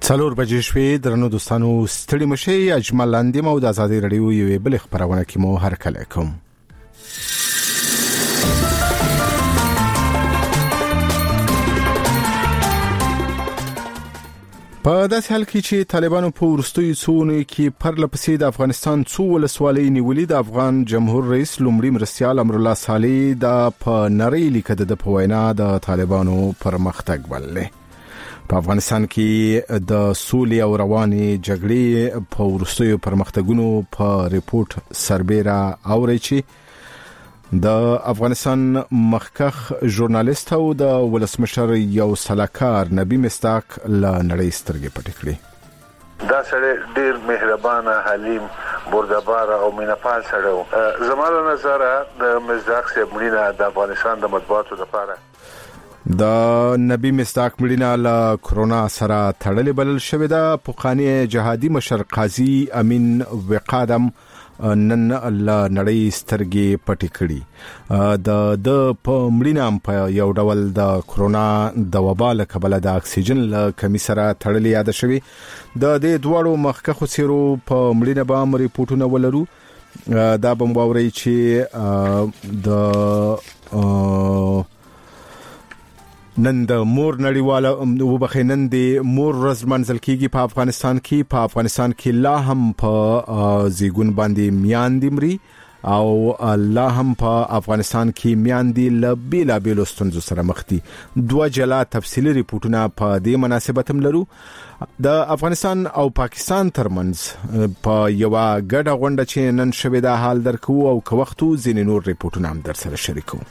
څلور بجې شوې درنو دوستانو ستړي مشي اجمل لاندې مو د آزادۍ رادیو یوې بل خبرونه کې مو هر کله کوم په داسې حال کې چې طالبانو په ورستوي څونو کې پرلپسې د افغانستان څو ولسوالۍ نیولې د افغان جمهور رئیس لومړي مرستیال امر الله صالح د په نړۍ لیکه د پوینا د طالبانو پرمختګ بللې په افغانستان کې د سولې او رواني جګړې په ورستوي پرمختګونو په ریپورت سربېره اوري چې د افغانستان مخکخ ژورنالیست او د ولسمشر یو سلاکار نبی مصداق له نړۍ سترګې پټې کړې دا سره ډیر مهربانه حلیم بردبار او مینپال سره زموږ نظر د مصداق سیمړینا د افغانستان د مطبوعاتو لپاره د نبی مصداق مړینه له کرونا سره تړلې بلل شوې ده پوخانی جهادي مشر قاضي امین وقادم نن له نړۍ سترګې پټې کړې د په مړینه په یو ډول د کرونا د وبا له کبله د اکسیجن له کمی سره تړلې یاد شوې د دې دوړو مخکخو سیرو په مړینه به ریپورتونه ولرو دا به موري چې د نن د مور نړیواله وبخینن د مور ورځ منځل کیږي په افغانستان کې لا هم په زیګون باندې میاندې مري او لا هم په افغانستان کې میاندې لبیلا بیلوستونزو سره مخ دي دوه جلا تفصیلی ریپورتونه په دې مناسبت هم لرو د افغانستان او پاکستان ترمنځ په یو ګډه غونډه چې نن شوې ده حال درکو او که وختو ځینې نور ریپورتونه هم در سره شریکو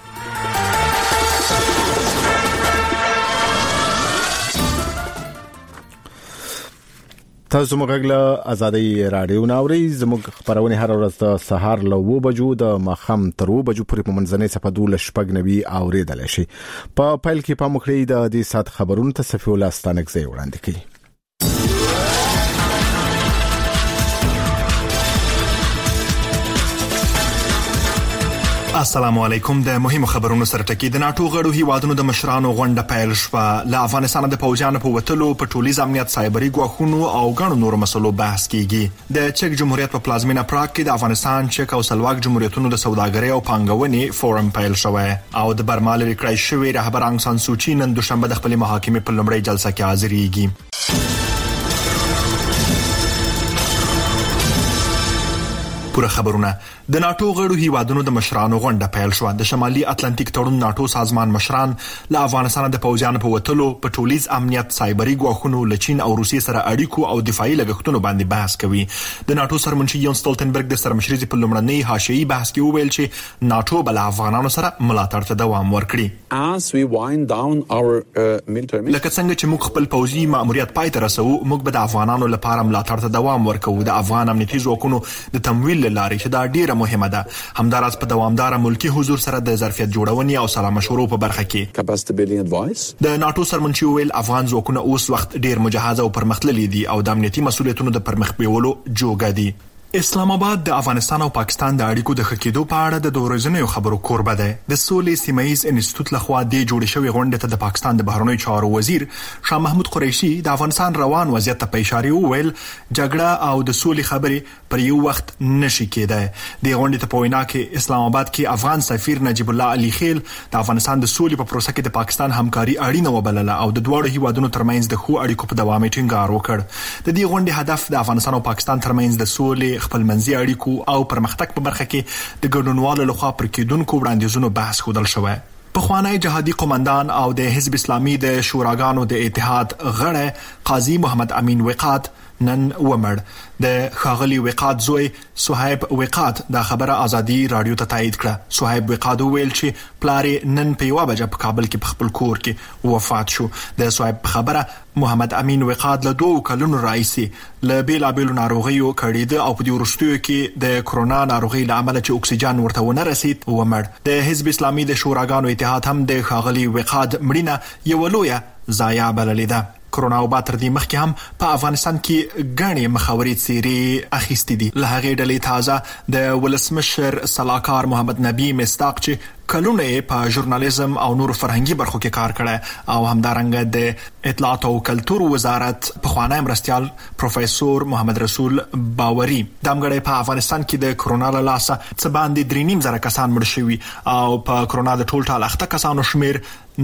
تاسو موږ له آزادۍ رادیو ناوري زموږ خبرونه هر ورځ د سهار له 2 بجو د ماخام تر 2 بجو پورې په منځنۍ صفه 12 اوریدل شي په پیل کې په مخړې د دې سات خبرونو ته صفي الله ستانکزي وړاندې کړي السلام علیکم د مهمو خبرونو سره ټکی د ناتو غړو هیوادونو د مشرانو غونډه پیل شوه له افغانستان د پوځیانو په وټلو په ټولیز امنیت سایبري ګواښونو او غڼو نورو مسلو بحث کیږي د چک جمهوریت په پلازمینه پراګ کې د افغانستان چک او سلواک جمهوریتونو د سوداګرۍ او پانګونې فورم پیل شوه او د برما لري کړی شوی رهبر انګ سان سوچي نن دوشنبه د خپل محاکمې په لومړۍ جلسه کې حاضرېږي پوره خبرونه د ناتو غړو هیوادونو د مشرانو غونډه پیل شوه د شمالي اتلانتیک تړون ناتو سازمان مشران له افغانستان د پوځیانو په وټلو په ټولیز امنیت سایبري ګواښونو له چین او روسیې سره اړیکو او دفاعي لګښتونو باندې بحث کوي د ناتو سرمنشي یون سټولټنبرګ د سرمشرۍ په لومړنۍ حاشیه‌ای بحث کې وویل چې ناتو بل افغانانو سره ملاتړ ته دوام ورکړي لکه څنګه چې موږ خپل پوځي ماموریت پای ته رسوو موږ به د افغانانو لپاره ملاتړ ته دوام ورکوو د افغان امنیتي ځواکونو د تمویل لاري چې دا ډیره مهمه ده همداراز په دوامدار ملکی حضور سره د ظرفیت جوړونې او سلا مشورو په برخه کې د ناتو سرمنشي ویل افغان ځواکونه اوس وخت ډیر مجهز او پرمختللي دي او د امنیتي مسولیتونو د پرمخ بیولو جوګه دي اسلام آباد د افغانستان او پاکستان د اړیکو د خکېدو په اړه د دورزنیو خبرو کوربه ده د سولې سیمایز انسټیټیوټ لخوا د جوړ شوی غونډه ته د پاکستان د بهرنیو چارو وزیر شاه محمود قریشي د افغانستان روان وضعیت ته په اشاره وویل جګړه او د سولې خبرې پر یو وخت نشي کېدای د غونډې ته په وینا کې اسلام آباد کې افغان سفیر نجیب الله علي خیل د افغانستان د سولې په پروسه کې د پاکستان همکاري اړینه وبلله او د دوه هیوادونو ترمنځ د خو اړیکو په دوام ټینګار وکړ د دې غونډې هدف د افغانستان او پاکستان ترمنځ د سولې خپلمنځي اړیکو او پرمختګ په برخه کې د ګډونوالو لخوا پر کېدونکو وړاندیزونو بحث کول شوی پخوانی جهادي قومندان او د حزب اسلامي د شوراګانو د اتحاد غړی قاضي محمد امین وقاد نن ومړ د خاغلی وقاد زوی صہیب وقاد د خبره ازادي رادیو ته تایید کړه صہیب وقاد ویل چې پلارې نن په 1 بجه په کابل کې په خپل کور کې وفات شو د صہیب خبره محمد امین وقاد له 2 کلونو راځي له بیلابیلو ناروغیو کړي او په دې ورستیو کې د کرونا ناروغي له امله چې اکسیجن ورته ونه رسید ومړ د حزب اسلامي د شوراګانو اتحاد هم د خاغلی وقاد مړینه یو لویه ضایعه بللې ده کرونا وبا تر دې مخکې هم په افغانستان کې غاڼې مخاوري څیرې اخیستې دي. له هغې ډلې تازه د ولسمشر سلاکار محمد نبی مصداق چې کلونه په ژورنالیزم او نور فرهنګي برخو کې کار کړی او همدارنګه د اطلاعات او کلتور وزارت پخوانی مرستیال پروفیسور محمد رسول باوري دمګړی په افغانستان کې د کرونا له لاسه څه باندې 3.5 کسان مړ شوي او په کرونا د ټول ټال 8 کسانو شمیر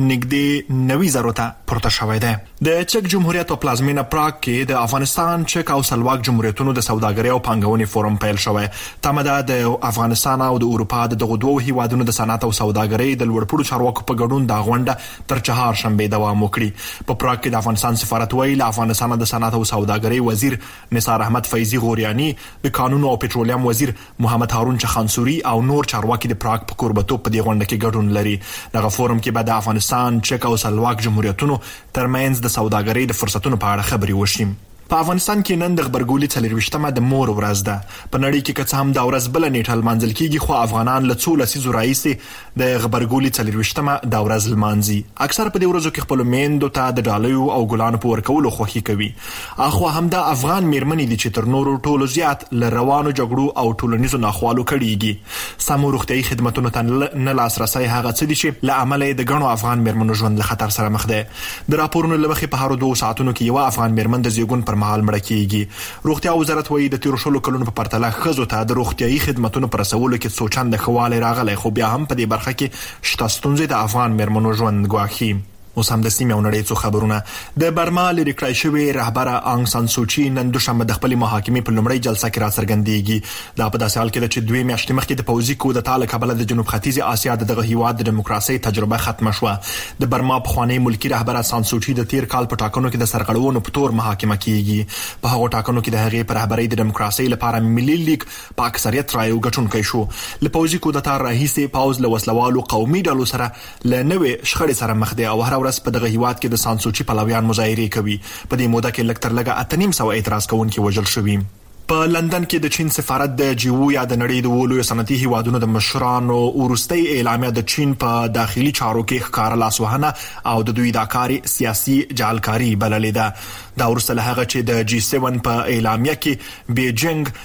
نږدې 90,000 ته پورته شوی دی. د چک جمهوریت او پلازمینه پراګ کې د افغانستان، چک او سلواک جمهوریتونو د سوداګرۍ او پانګونې فورم پیل شوی. تمه د افغانستان او د اروپا د دغه دوه هیوادونو د صنعت او سوداګرۍ د لوړپوړو چارواکو په ګډون د غونډه تر چهارشنبه دوام وکړي. په پراګ کې د افغانستان سفارت ویل افغانستان د صنعت او سوداګرۍ وزیر نثار احمد فیضی غوریانی، د قانون او پټرولیم وزیر محمد هارون چخانسوري او نور چارواکي د پراګ په کوربتوب په دې غونډه کې ګډون لري. دغه فورم کې به د افغانستان، چک او سلواک جمهوریتونو ترمنځ د سوداګرۍ د فرصتونو په اړه خبرې وشي. په افغانستان کې نن د خبرګولي 24مه د مور ورځ ده. په نړۍ کې که څه هم دا ورځ بل نیټه لمانځل کیږي، خو افغانان له څو لسیزو راهیسې د خبرګولي 24مه د ورځ لمانځي. اکثر په دې ورځو کې خپل میندو ته د ډالیو او ګلانو په ورکولو خوښي کوي. اخو هم د افغان میرمنې دي چې تر نورو ټولو زیات ل روانو جګړو او ټولنیزو ناخوالو کړيږي. سمو روغتيایي خدماتو ته نه لاسرسي هغه څه دي چې له عمله د غنو افغان میرمنو ژوند له خطر سره مخ ده. د راپورونو لمخې په هر 2 ساعتونو کې یو افغان میرمن د زیږون پر مهال مړه کیږي. روغتیا وزارت وایي د 13 کلونو په پرتله ښځو ته د روغتيایي خدماتو پر رسولو کې څو چنده خواله راغلی، خو بیا هم په دې برخه کې شته ستونزې د افغان میرمنو ژوند ګواښي. اوس هم د سیمې او نړۍ څو خبرونه. د برما لري کړای شوی رهبره انګ سان سوچي نن دوشنبه د خپل محاکمې په لومړۍ جلسه کې راڅرګندېږي. دا په داسې حال کې ده چې 2 میاشتې مخکې د پوځي کودتا له کبله د جنوب ختیځ اسیا دغه هیواد د دیموکراسي تجربه ختمه شوه. د برما پخوانی ملکی رهبره سان سوچي د تیر کال په ټاکنو کې د سرغړونو په تور محاکمه کیږي. په هغو ټاکنو کې د هغې پر رهبرۍ د دیموکراسي لپاره ملي لیگ په اکثریت رایو ګټونکی شو. له پوځي کودتا راهیسې پوځ له وسلوالو قومي ډلو سره له نوې شخړې سره مخ دی او هر ورځ په دغه هیواد کې د سانسوچي پلویان مظاهره کوي. په دې موده کې لکتر لګه 8.5 اعتراض کوونکي وژل شوي. په لندن کې د چین سفارت د جیو یا د نړۍ د ولوي صنعتي هیوادونو د مشرانو ورستۍ اعلامیه د چین په داخلي چارو کې ښکار لاسوهنه او د دوی د کاري سیاسي جعلکاری بللې ده. دا ورسره هغه چې د جی 7 په اعلامیه کې بیجینګ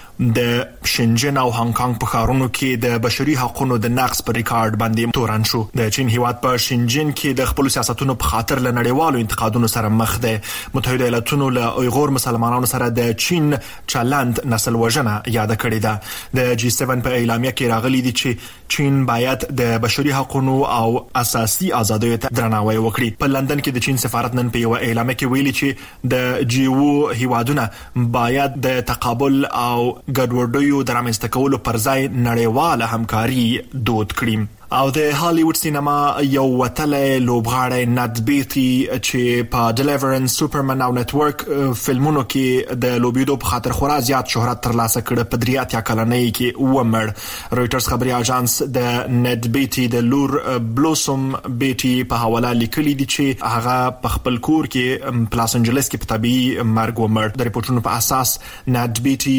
د شنجن او هانګ کانګ په ښارونو کې د بشري حقوقو د نقض پر ریکارډ باندې تورن شو. د چین هیواد په شنجن کې د خپل سیاستونو په خاطر له نړیوالو انتقادونو سره مخ ده. متحده ایالاتونو له اویغور مسلمانانو سره د چین چلند نسل وژنه یاد کړې ده. د جی 7 په اعلامیه کې راغلي دي چې چین باید د بشري حقوقو او اساسي آزادیو ته درناوی وکړي. په لندن کې د چین سفارت نن په یو اعلامیه کې ویلي چې د جیو هیوادونه باید د تقابل او ګډوډیو د رامنځته کولو پر ځای نړیواله همکاري دود کړي. او د هالیوډ سینما یو وتلې لوبغاړی نت بیتی چې په ډیلیورنس سوپرمن او نتورک فلمونو کې د لوبیدو په خاطر خورا زیات شهرت ترلاسه کړ په 3 کلنۍ کې ومړ. رويټرز خبري اژانس د نت بیتی د لور بلوسم بیتی په حواله لیکلي دي چې هغه په خپل کور کې په لاس انجلس کې په طبيعي مرګ ومړ. د ریپورتونو په اساس نت بیتی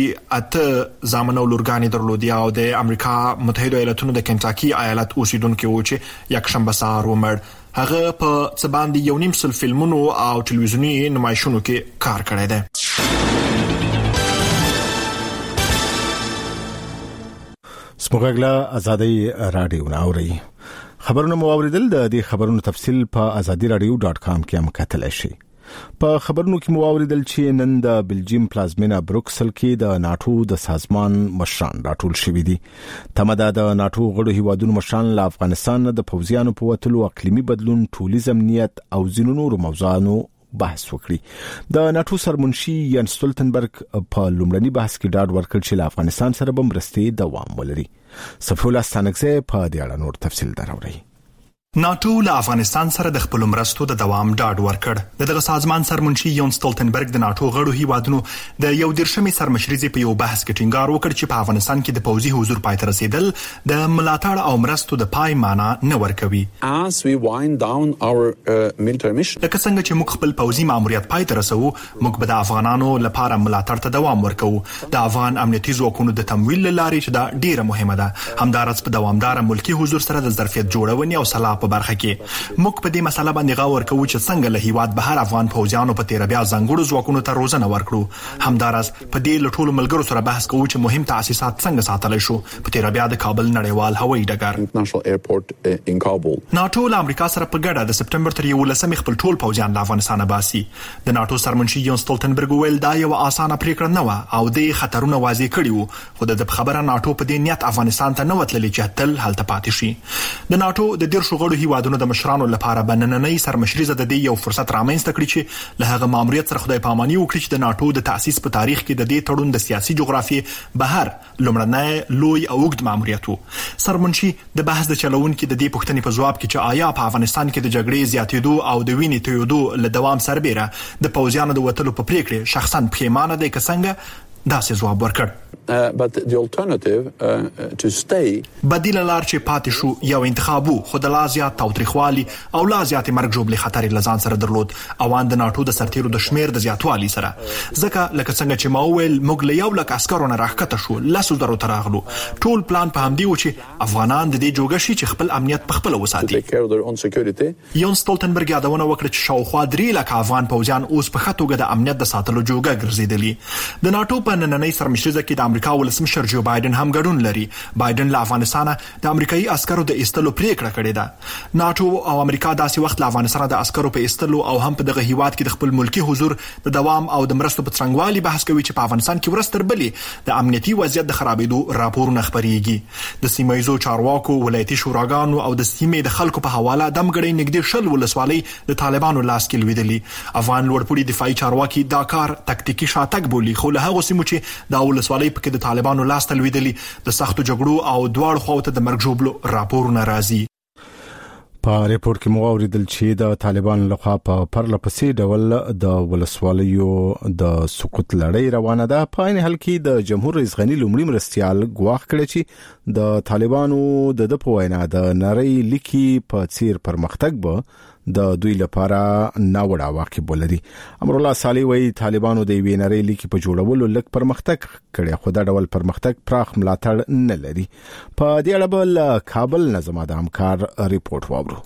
اته زامنو لورګانی درلودي او د امریکا متحده ایالاتونو د کنټاکي ایالت اوسیدونکو و چې یک شنبه سهار ومړ. هغه په څه باندې 1.5 فلمونو او ټلویزیونی نمایشونو کې کار کړی دی. سمګلا ازادي رادیو ناوري خبرونه مو اوریدل. د دې خبرونو تفصیل په azadiradio.com کې هم کتلی شئ. په خبرونو کې مو اوریدل چې نن د بلجیم پلازمینه بروکسل کې د ناتو د سازمان مشران راټول شوي دي. تمه د ناتو غړو هیوادونو مشران له افغانستان د پوځیانو په وتلو، اقلیمي بدلون، ټولیز امنیت او ځینو نورو موضوعاتو بحث وکړي. د ناتو سرمنشي یان ستولتنبرګ په لومړني بحث کې ډاډ ورکړ چې له افغانستان سره به مرستې دوام ولري. صفولا ستانکزه په دې اړه نور تفصیل دراوړي. ناتو له افغانستان سره د خپل مرستو د دوام ډاډ ورکړ. دغه سازمان سرمنشي یون ستولتنبرګ د ناتو غړو هیوادونو د یو درشمې سرمشرۍ په یو بحث کې ټینګار وکړ چې په افغانستان کې د پوځي حضور پای ته رسیدل د ملاتړ او مرستو د پای معنا نه ورکوي. As we wind down our military mission. لکه څنګه چې موږ خپل پوځي ماموریت پای ته رسوو، موږ به د افغانانو لپاره ملاتړ ته دوام ورکوو. د افغان امنیتي ځواکونو د تمویل لارې چې دا ډیره مهمه ده. همدارس په دوامدار ملکی حضور سره د ظرفیت جوړونې او سلا په برخه کې. موږ په دې مسله باندې غور کوو چې څنګه له هیواد بهر افغان پوځیانو په تیر بیا ځانګړو ځواکونو ته روزنه ورکړو. همدارس په دې له ټولو ملګرو سره بحث کوو چې مهم تاسیسات څنګه ساتلی شو په تیر بیا د کابل نړیوال هوایي ډګر. ناتو له امریکا سره په ګډه د سپټمبر تر 11 خپل ټول پوځیان له افغانستانه باسي. د ناتو سرمنشي یون سټولټنبرګ ویل دا یو اسانه پریکړه نه و او د خطرونه واضح کړي وو، خو د خبره ناتو په دې نیت افغانستان ته نه وتللی چې تل هلته پاتې شي. د ناتو د 10 غړو هیوادونو د مشرانو لپاره بنننۍ سرمشري زده د یو فرصت رامنځته کړی چې له هغه ماموریت سره خدای پاماني وکړي چې د ناتو د تاسیس په تاریخ کې د دې تړون د سیاسي جغرافیې بهر لومړنی لوی او اوږد ماموریت وو. سرمنشي د بحث د چلونکو د دې پوښتنې په ځواب کې چې آیا په افغانستان کې د جګړې زیاتېدو او د وینې تویېدو له دوام سربېره د پوځیانو د وتلو په پریکړه شخصا پښیمانه دی که څنګه، داسې ځواب ورکړ. But the alternative to stay بدیل لار چې پاتې شو یو انتخاب وو، خو د لا زیات تاوتریخوالي او لا زیات مرګ جوړلې خطر لزان سره درلود او د ناتو د سرتیرو د شمیر د زیاتوالي سره. ځکه لکه څنګه چې ما ویل موږ له 100,000 عسکرو نه راښکته شو، 10,000 ته راغلو. ټول پلان په همدې و چې افغانان د دې جوګه شي چې خپل امنیت په خپل وساتي. یون سټولټنبرګ یادونه وکړه چې شاوخوا 3,00,000 افغان پوځیان اوس په خطوګه د امنیت د ساتلو جوګه ګرځیدلي. د ناتو په نننۍ سرمشري کې د امریکا ولسمشر جو بایدن هم ګډون لري. بایدن له افغانستانه د امریکایي عسکرو د ایستلو پریکړه کړې ده. ناتو او امریکا داسې وخت له افغانستان د عسکرو په ایستلو او هم په دغه هیواد کې د خپل ملکی حضور د دوام او د مرستو په څنګهوالي بحث کوي چې په افغانستان کې ورستر بلې د امنیتي وضعیت د خرابېدو راپورونه خبريږي. د سیمایزو چارواکو، ولایتي شوراګانو او د سیمې د خلکو په حواله دمګړې نږدې 10 ولسوالۍ د طالبانو لاس کې لویدلي. افغان لوړپوړي دفاعي چارواکي دا کار تکتیکي شاتګ بولي، خو له هغه سیمو چې دا ولسوالۍ پکې د طالبانو لاس ته لویدلي د سختو جګړو او دواړو خواته د مرګ ژوبلو راپورونه راځي. په ریپورت کې مو اوریدل چې د طالبانو لخوا په پرله پسې ډول د ولسوالیو د سقوط لړۍ روانه ده. په عین حال کې د جمهور رئیس غنی لومړي مرستيال ګواښ کړی چې د طالبانو د په وینا د نړۍ لیکي په څیر پرمختګ به د دوی لپاره ناوړه عواقب ولري. امرالله صالح وایي طالبانو د وی نړۍ لیکي په جوړولو لږ پرمختګ کړي، خو دا ډول پرمختګ پراخ ملاتړ نه لري. په دې اړه بل کابل نظم د همکار ریپورت واورو.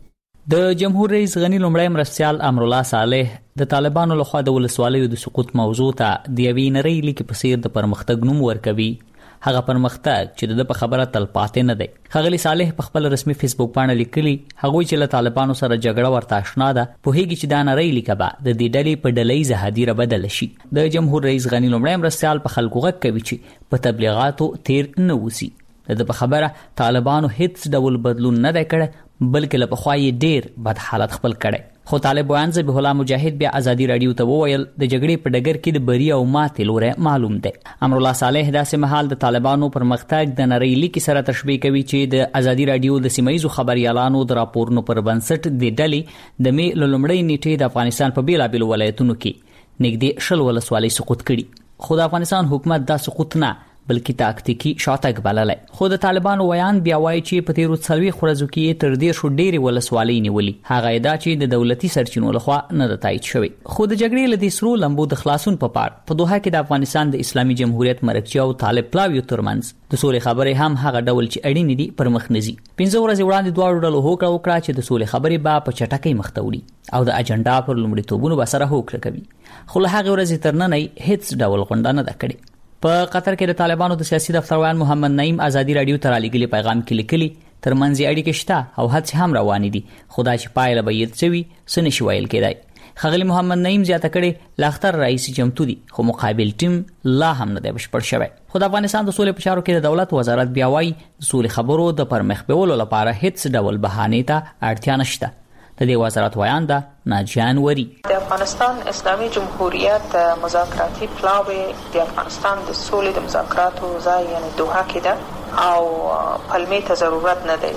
د جمهور رئیس غنی لومړی مرستيال امرالله صالح د طالبانو لخوا د ولسوالیو د سقوط موضوع ته د وی نړۍ لیکي په څیر د پرمختګ نوم ورکوي. هغه پرمختګ چې د په خبره تل پاتې نه دی. ښاغلي صالح په خپل رسمي فیسبوک باندې لیکلي هغه چې له طالبانو سره جګړه ورته آشنا ده، په هیڅ چې دا نړۍ لیکه به د دې ډلې په ډلې زهادیره بدل شي. د جمهور رئیس غنی لومړی مرستيال په خلکو غږ کوي چې په تبلیغاتو تیر نه وسی. د په خبره طالبانو هیڅ ډول بدلون نه دی کړی، بلکې له پخوا یې ډیر بد حالت خپل کړی. خو طالب ویان ذبیح الله مجاهد بیا ازادي رادیو ته وویل د جګړې په ډګر کې د بری او ماتې لوري معلوم دی. امرالله صالح داسې مهال د طالبانو پرمختګ د نړۍ لیکي سره تشبیه کوي چې د ازادي رادیو د سیمایزو خبريالانو د راپورونو پر بنسټ د ډلې د می لومړی نیټه د افغانستان په بیلابیلو ولایتونو کې نږدې 10 ولسوالۍ سقوط کړي. خو د افغانستان حکومت دا سقوط نه بلکې تاکتیکی شاتګ بللای. خو د طالبانو ویان بیا وایي چې په تیرو 40 ورځو کې تر دې شو ډېری ولسوالۍ نیولې. هغه ادعا چې د دولتي سرچینو لخوا نه د تایید شوی. خو د جګړې له دې سرو لمبو د خلاصون په پار په دوحه کې د افغانستان د اسلامي جمهوریت مرکزي او طالب پلاویو ترمنځ د سولې خبرې هم هغه ډول چې اړین دي پر مخ نزي. 15 ورځې وړاندې دوه ډلو هوکړه وکړه چې د سولې خبرې به په چټکۍ مخ ته وړي او د اجنډا پر لومړیتوبونو به سره هوکړه کوي. خو له هغه ورځې تر نن هیڅ ډول غونډه نه ده کړې. په قطر کې د طالبانو د سیاسي دفتروان محمد نعیم ازادي رادیو ته رالیږلي پیغام کې لیکلي ترمنځ اړیکې شته او هڅې هم روانې دي، خدا چې پایله به یې څه وي څه نشي ویل کېدای. ښاغلي محمد نعیم زیاته کړې لاختر رئیس چمتو دي، خو مقابل ټیم لا هم نه دی بشپړ شوی. خو د افغانستان د سولې په چارو کې د دولت وزارت بیا وایي د سولې خبرو د پرمخ بیولو لپاره هیڅ ډول بهانې ته اړتیا نشته. د دې وزارت ویان ده ناجیان وری. د افغانستان اسلامي جمهوریت مذاکراتی پلاوی د افغانستان د سولې د مذاکراتو ځای یعنی دوحه کې ده او پلمې ته ضرورت نه دی.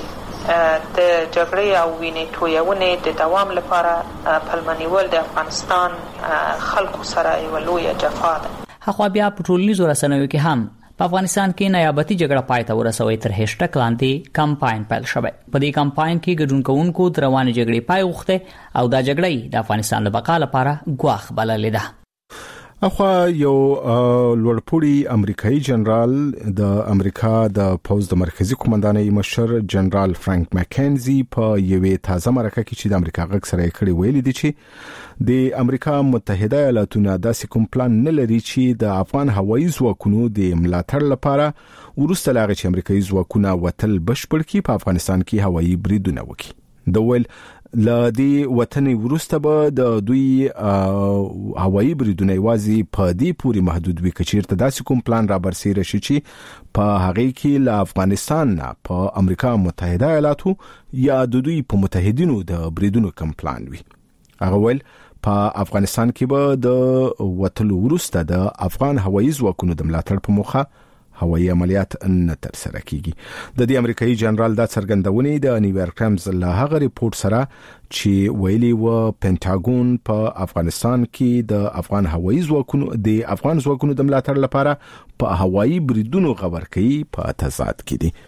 د جګړې او وینې تویونې د دوام لپاره پلمنیول د افغانستان خلکو سره یو لوی جفا ده. هغه بیا په ټولنیزو رسنیو کې هم په افغانستان کې نیابتي جګړه پای ته ورسوي تر هشټګ لاندې کمپاین پیل شوی. په دې کمپاین کې ګډون کوونکو د روانې جګړې پای غوښته او دا جګړه د افغانستان د بقا لپاره ګواښ بللې ده. اخوا یو لوړپوړی امریکایي جنرال د امریکا د پوز د مرکزی قومندانۍ مشر جنرال فرانک مکینزي په یوې تازه مرکه کې چې د امریکا غږ سره کړي ویلي دي چې د امریکا متحده ایالاتونو داسې کوم پلان نه لري چې د افغان هوایي ځواکونو د ملاتړ لپاره ورسته لاغه چې امریکایي ځواکونه وتل بشپړ کړي په افغانستان کې هوایي بریدونه وکړي. د ویل لدی وطن ورسته به د دوی هوایي بریدونه وازي په دې پوری محدود وي کچیرته داسې کوم پلان را برسېره شي چې په هغه کې له افغانستان نه په امریکا متحده ایالاتو یا د دوی په متحدینو د بریدونو کوم پلان وي. هغه ول په افغانستان کې به د وتل ورسته د افغان هوایي ځواکونو د ملاتړ په موخه هوایي عملیات نه تر سره کیږي. د دې امریکایي جنرال دا څرګندونې د نیویارک ټایمز له هغه ریپورت سره چې ویلي و پینټاګون په افغانستان کې د افغان هوایي ځواکونو د ملاتړ لپاره په هوایي بریدونو غور کوي په تضاد کې دي.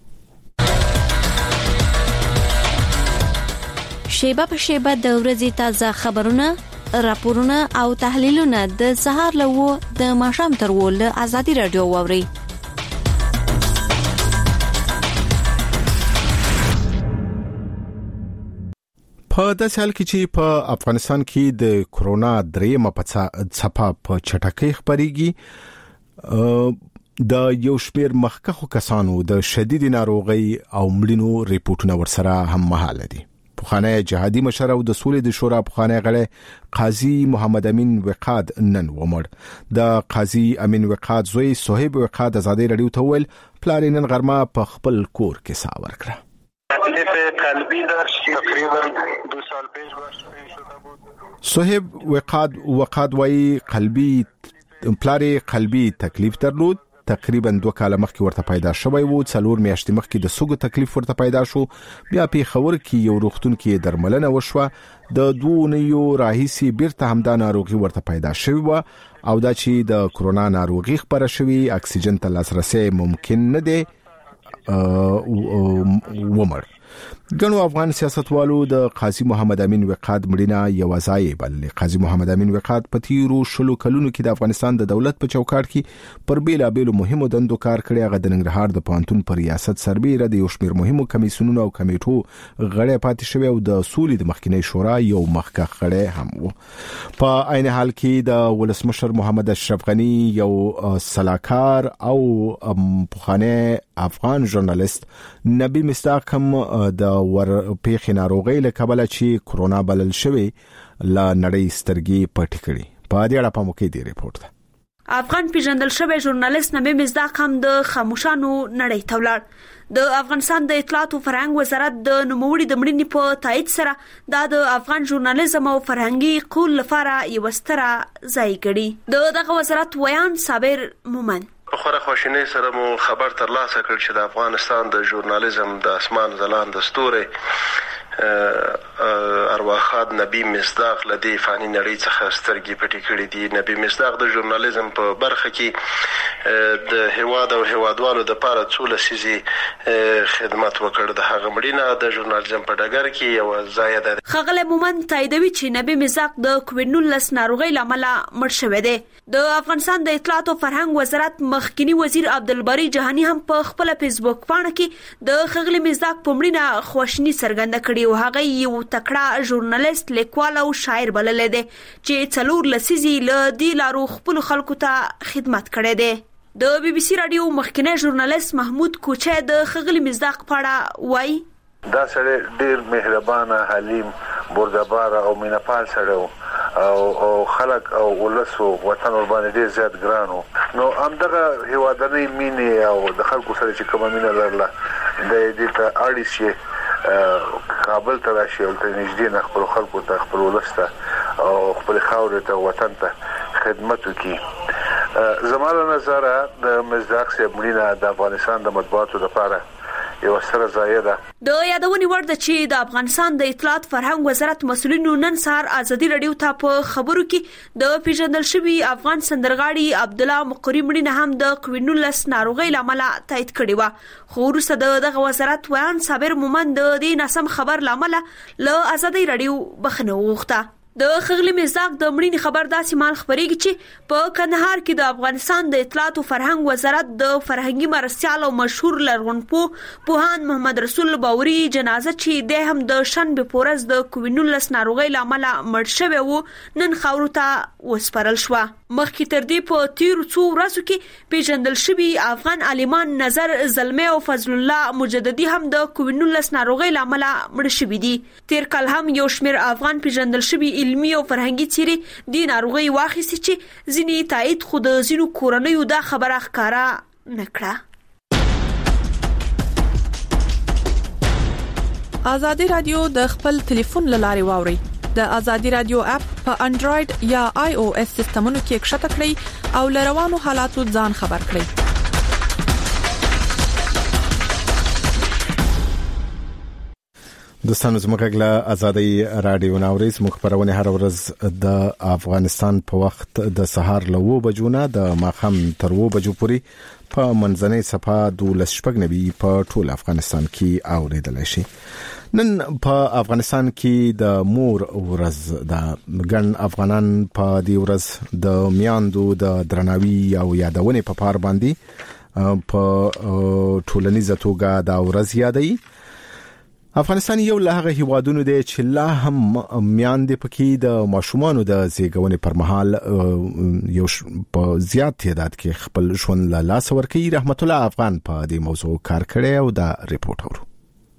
شیبه په شیبه د ورځې تازه خبرونه، راپورونه او تحلیلونه د سهار له د ماښام تر ول ازادي رادیو ووري. په داسې حال کې چې په افغانستان کې د کرونا درېمه څپه په چټکۍ خپرېږي، د یو شمېر مخکښو کسانو د شدید ناروغۍ او مړینو ریپورتونه ورسره هم مهاله دي. پخوانی جهادي مشر او د سولې د شورا پخوانی غړی قاضي محمد امین وقاد نن ومړ. د قاضي امین وقاد زوی صہیب وقاد ازادي رادیو ته ویل پلار نن غرمه په خپل کور کې ساه ورکړه. قلبی درد تقریبا 2 سال پیش صہیب وقاد وای قلبی تکلیف درلود. تقریبا 2 کال مخکې ورته پیدا شوی وو. 4 میاشتې مخکې د سوګ تکلیف ورته پیدا شو. بیا په خبر کې یو روغتون کې درملنه وشوه. د 2 نیو راهیسي بیرته همدا ناروغي ورته پیدا شوی و او دا چې د کرونا ناروغي خبره شوی اکسیجن ته لاسرسي ممکن نه دی ومر. ګڼو افغان سیاستوالو د قاضي محمد امین وقاد مړینه یو ځای بل. قاضي محمد امین وقاد په تیرو 16 کلونو کې د افغانستان د دولت په چوکاټ کې پر بیلابېلو مهمو دندو کار کړی. هغه د ننګرهار د پوهنتون پر ریاست سربېره د یو شمېر مهمو کمیسیونونو او کمیټو غړی پاتې شوی او د سولې د مخکنی شورا یو مخکښ غړی هم و. په عین حال کې د ولسمشر محمد اشرف غنی یو سلاکار او پخوانی افغان ژورنالیست نبی مصداق هم د پیښې ناروغۍ له کبله چې کرونا بلل شوی لا نړۍ سترګې پټې کړې. په دې اړه په موکې دی ریپورت ده. افغان پیژندل شوی ژورنالیست نبی مصداق هم د خاموشانو نړۍ ته ولاړ. د افغانستان د اطلاعات او فرهنګ وزارت د نوموړي د مړینې په تایید سره د افغان ژورنالیزم او فرهنګي قول لپاره یو ستره ځای ګڼي. دغه وزارت ویان صابر مومن په خوره خوشینه سره مو خبر ترلاسه کړ چې د افغانستان د ژورنالیزم د اسمان ځلان د ستوري ارواخاد نبی مصداق لدی فانی نړۍ څخه سترګې پټې کړې دي. نبی مصداق د ژورنالیزم په برخه کې د هیواد او هیوادوالو د لپاره څو لسیزې خدمت وکړ. د هغه مړینه د ژورنالیزم په ډګر کې یو ځای ده. خغل مومن تاییدوي چې نبی مصداق د کووډ-19 ناروغۍ لامل مړ شوی دی. د افغانستان د اطلاعات او فرهنګ وزارت مخکنی وزیر عبدالباری جهانی هم په خپل فیسبوک پاڼه کې د خغل مصداق په مړینه خوشنی څرګنده کړې او هغه یو تکړه ژورنالیست، لیکوال او شاعر بلل دی چې 4 لسیزې له دې لارو خپل خلکو ته خدمت کړی دی. د بي بي سي رادیو مخکنی ژورنالیست محمود کوچه د خغل مصداق پاڼه وای دا سره ډیر مهربانه، حلیم، بردبار او مینپال سره او خلک او ولسو وطن ورباندې ډیر زیات ګرانو. نو همدغه هیوادنۍ مینې او د خلکو سره چې کومه مینه لرله د دې ته اړ شي کابل ته راشي او ته نږدې نه خپل خلکو ته، خپل ولس ته او خپل خاورې ته، وطن ته خدمت وکړي. زما له نظره د مصداق صاحب مړینه د افغانستان د مطبوعاتو لپاره یو سره ځای ده. د یادونې وړ ده چې د افغانستان د اطلاعات فرهنګ وزارت مسؤلینو نن سهار ازادي رادیو ته په خبرو کې د پیژندل شوی افغان سندرغاړي عبدالله مقری مړینه هم د کووډ-19 ناروغۍ لامل تایید کړې و. خو وروسته دغه وزارت ویان صابر مومن د دې ناسم خبر لامل له ازادي رادیو بخښنه وغوښته. د خغلی مزاق د مړینې خبر داسې مال خبرېږي چې په کندهار کې د افغانستان د اطلاعات او فرهنګ وزارت د فرهنګي مرستيال او مشهور لرغونپوه پوهاند محمد رسول باوري جنازه چې د هم د شنبه پورز د کووید-19 ناروغي لامل مړ شوی وو نن خاورو ته وسپارل شو. مخکې تر دې په تیر څو ورځو کې پیژندل شوی افغان عالمان نظر زلمه او فضل الله مجددي هم د کووید-19 ناروغي لامل مړ شوی دي. تیر کال هم یو شمېر افغان پیژندل شوی علمي او فرهنګي څیرې د ناروغي واخیستي چې ځینې تایید خو د ځینو کورنیو دا خبره ښکارا نکړه. ازادي رادیو د خپل ټلیفون لارې واوري. د ازادي رادیو اپ په انډراید یا آی او اس سیستمونو کې ښکته کړئ او لروانو حالاتو ځان خبر کړئ. دوستانو زموږ غږ ازادي رادیو ناوریز مخبرونه هر ورځ د افغانستان په وخت د سهار له 9 بجو نه د ماخام تر 2 بجو پورې په منځنۍ صفه د لسشپګنبي په ټول افغانستان کې اوریدل شي. نن په افغانستان کې د مور ورځ د ګڼ افغانان په دې ورځ د میاندو د درناوي او یادونه په پار باندې په ټولنیزه توګه دا ورځ یادوي. افغانستان یو له هغه هیوادونو دی چې لا هم میاندې پکې د ماشومانو د زیږونې پر مهال یو په زیات تعداد کې خپل ژوند له لاس ورکوي. رحمت الله افغان په دې موضوع کار کړی او دا ریپورت اورو.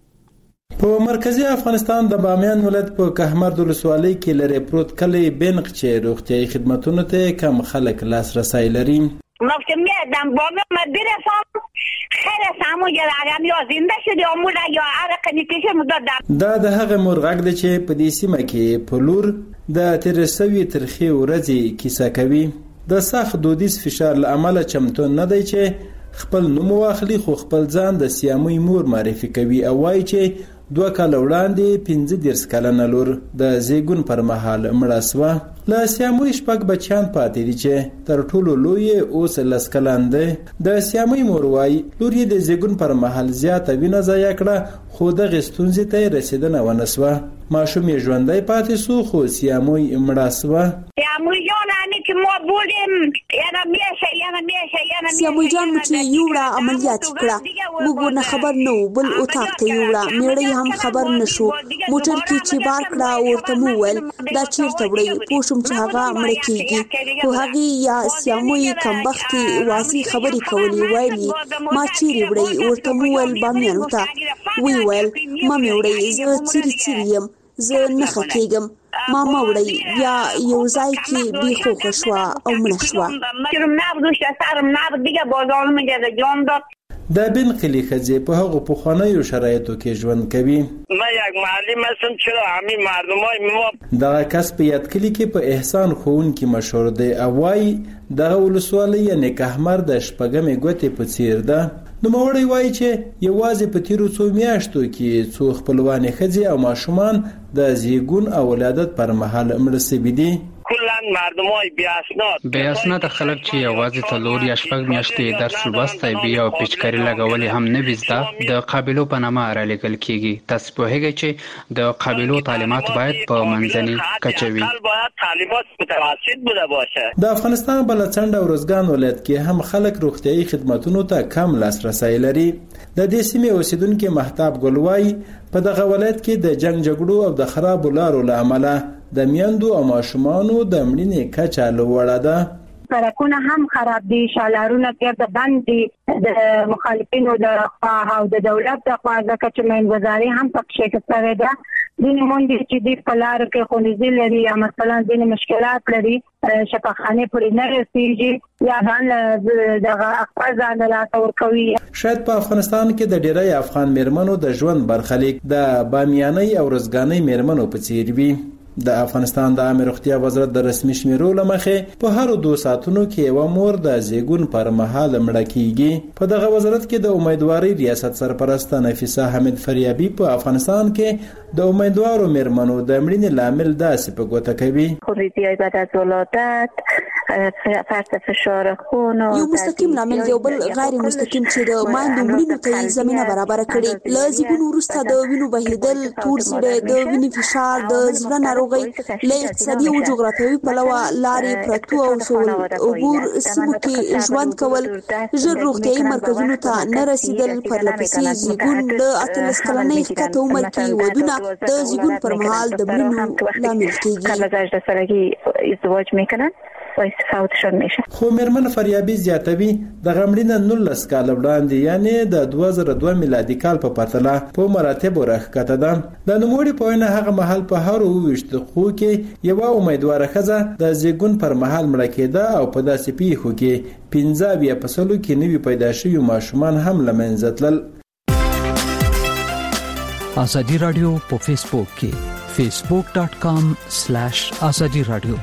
په مرکزی افغانستان د بامیان ولایت په کهمرد ولسوالۍ کې لري پروت کلی بنق چې روغتیايي خدماتو ته کم خلک لاسرسي لري. وقتی میادم بامیان برسم خیلی سامو یادم یا زنده شد یا مولا یا عرق نکشه مدادم. دا د هغه مور غږ دی چې په دې سیمه کې په لور د ترسوي ترخی ورځي کیسه کوي. د سخت دودیز فشار له امله چمتون نه دی چې خپل نوم واخلي خو خپل ځان د سیاموي مور معرفي کوي او وایي چې 2 کال وړاندې 15 کلنه لور د زیګون پر مهال مړه شوه. له سیاموي شپږ بچیان پاتې دي چې تر ټولو لوی اوس 10 کلن دی. د سیاموي مور وایي لور یې د زیګون پر مهال زیاته وینه ضایع کړه خو دغه ستونزې ته رسیدنه ونه شوه. ماشوم یې ژوندی پاتې شو خو سیاموي مړه شوه. سیاموي جان چې ما بودیم یعنی میشه سیاموي جان چې یوړه عملیات کړه موږ نه خبر نو بل اتاق ته یوړه میړی هم خبر نشو موټر کې چې بار کړه ورته مو ول دا چیرته وړي پوښم چې هغه مړ کیږي خو هغه یا سیاموي کمبختي واضح خبرې کولې ویلي ما چیرې وړي ورته مو ول بامیان ته وی ول ما مې وړي زه چیرې یم زه نه خکېږم ما وړي بیا یو ځای کې بي خو شوا او مړ شوا. د بن قلی خځې په هغه پخوانیو شرایطو کې ژوند کوي. ما یک معلم هستم چرا همین مردمای ما دغه کس په یادکلي کې په احسان خون کې مشهور دی او وايي دغه ولسوالۍ یعنی کهمرد د شپږمې ګوتې په څیر ده. نو موري وایي چې یوازې په تیرو څو میاشتو کې څو خپلوان خځې او ماشومان د زیګون او ولادت پر مهال مړ شوي دي. کلن مردمای بیاسنات خلک چې یوازې تلور یا شپږ میاشتې درس لوستی بیا او پیچکاري لګولې هم نه وزده د قابلو په نامه رالیږل کیږي. تاسو پوهیږئ چې د قابلو تعلیمات باید په منځني کچه وي. د افغانستان بلڅنډ او روزګان ولایت کې هم خلک روغتيایي خدماتو ته کم لاسرسي لري. د دې سیمې اوسیدونکو محتاب ګلوای په دغه ولایت کې د جنگ جګړو او د خراب لارو لامل د میندو او ماشومانو د مړینې کچه لوړه ده. سرکونه هم خراب دي، شالارونه ګرد بند دي د مخالفینو د خوا او د دولت د خوا ځکه چې مینځګاري هم پکې کېږي ده. ځینې مونږ چې د پلار کې خونځي لري یا مثلا ځینې مشکلات لري شفاخانه پرې نه رسیږي یا ځان دغه خپل ځان له تور کوي. شاید په افغانستان کې د ډیری افغان میرمنو د ژوند برخلیک د بامیاني او رزګاني میرمنو په څیر وي. د افغانستان د عامه روغتیا وزارت د رسمي شمیرو لمخې په هر 2 ساعتونو کې یو مور د زیګون پر مهال مړه کیږي. په دغه وزارت کې د امیدواري ریاست سرپرست نفیسه حمید فریابی په افغانستان کې د امیدوارو میرمنو د مړینې لامل داسې په ګوته کوي. خروجی بعد از ولادت فرط فشار خون او یو مستقیم لامل دی او بل غیر مستقیم چې د مایندو مړینو ته زمينه برابر کړي. لازمونو وروسته د وینو بهیدل، تور زیړی، د وینې فشار، د زړه ناروغۍ، له اقتصادي او جغرافیوي پلوه لارې پرتو او سول عبور سیمو کې ژوند کول، ژر روغتیايي مرکزونو ته نه رسیدل، پرلپسې زیږون، د 18 کلنۍ ښکته عمر کې ودونه د زیږون پر مهال د مړینو لامل کېږي. خو مېرمن فریابي زیاتوي د غمړینه 19 کال وړاندې یعنی د 2002 میلادي کال په پرتله په مراتب راښکته ده. د نوموړي په وینا هغه مهال په هر 28 دقیقو کې یو امیدواره ښځه د زیږون پر مهال مړه کېده او په داسې پیښو کې 15% کې نوي پیدا شوي ماشومان هم له منځه تلل. ازادي رادیو په فیسبوک کې facebook.com/azadi radio.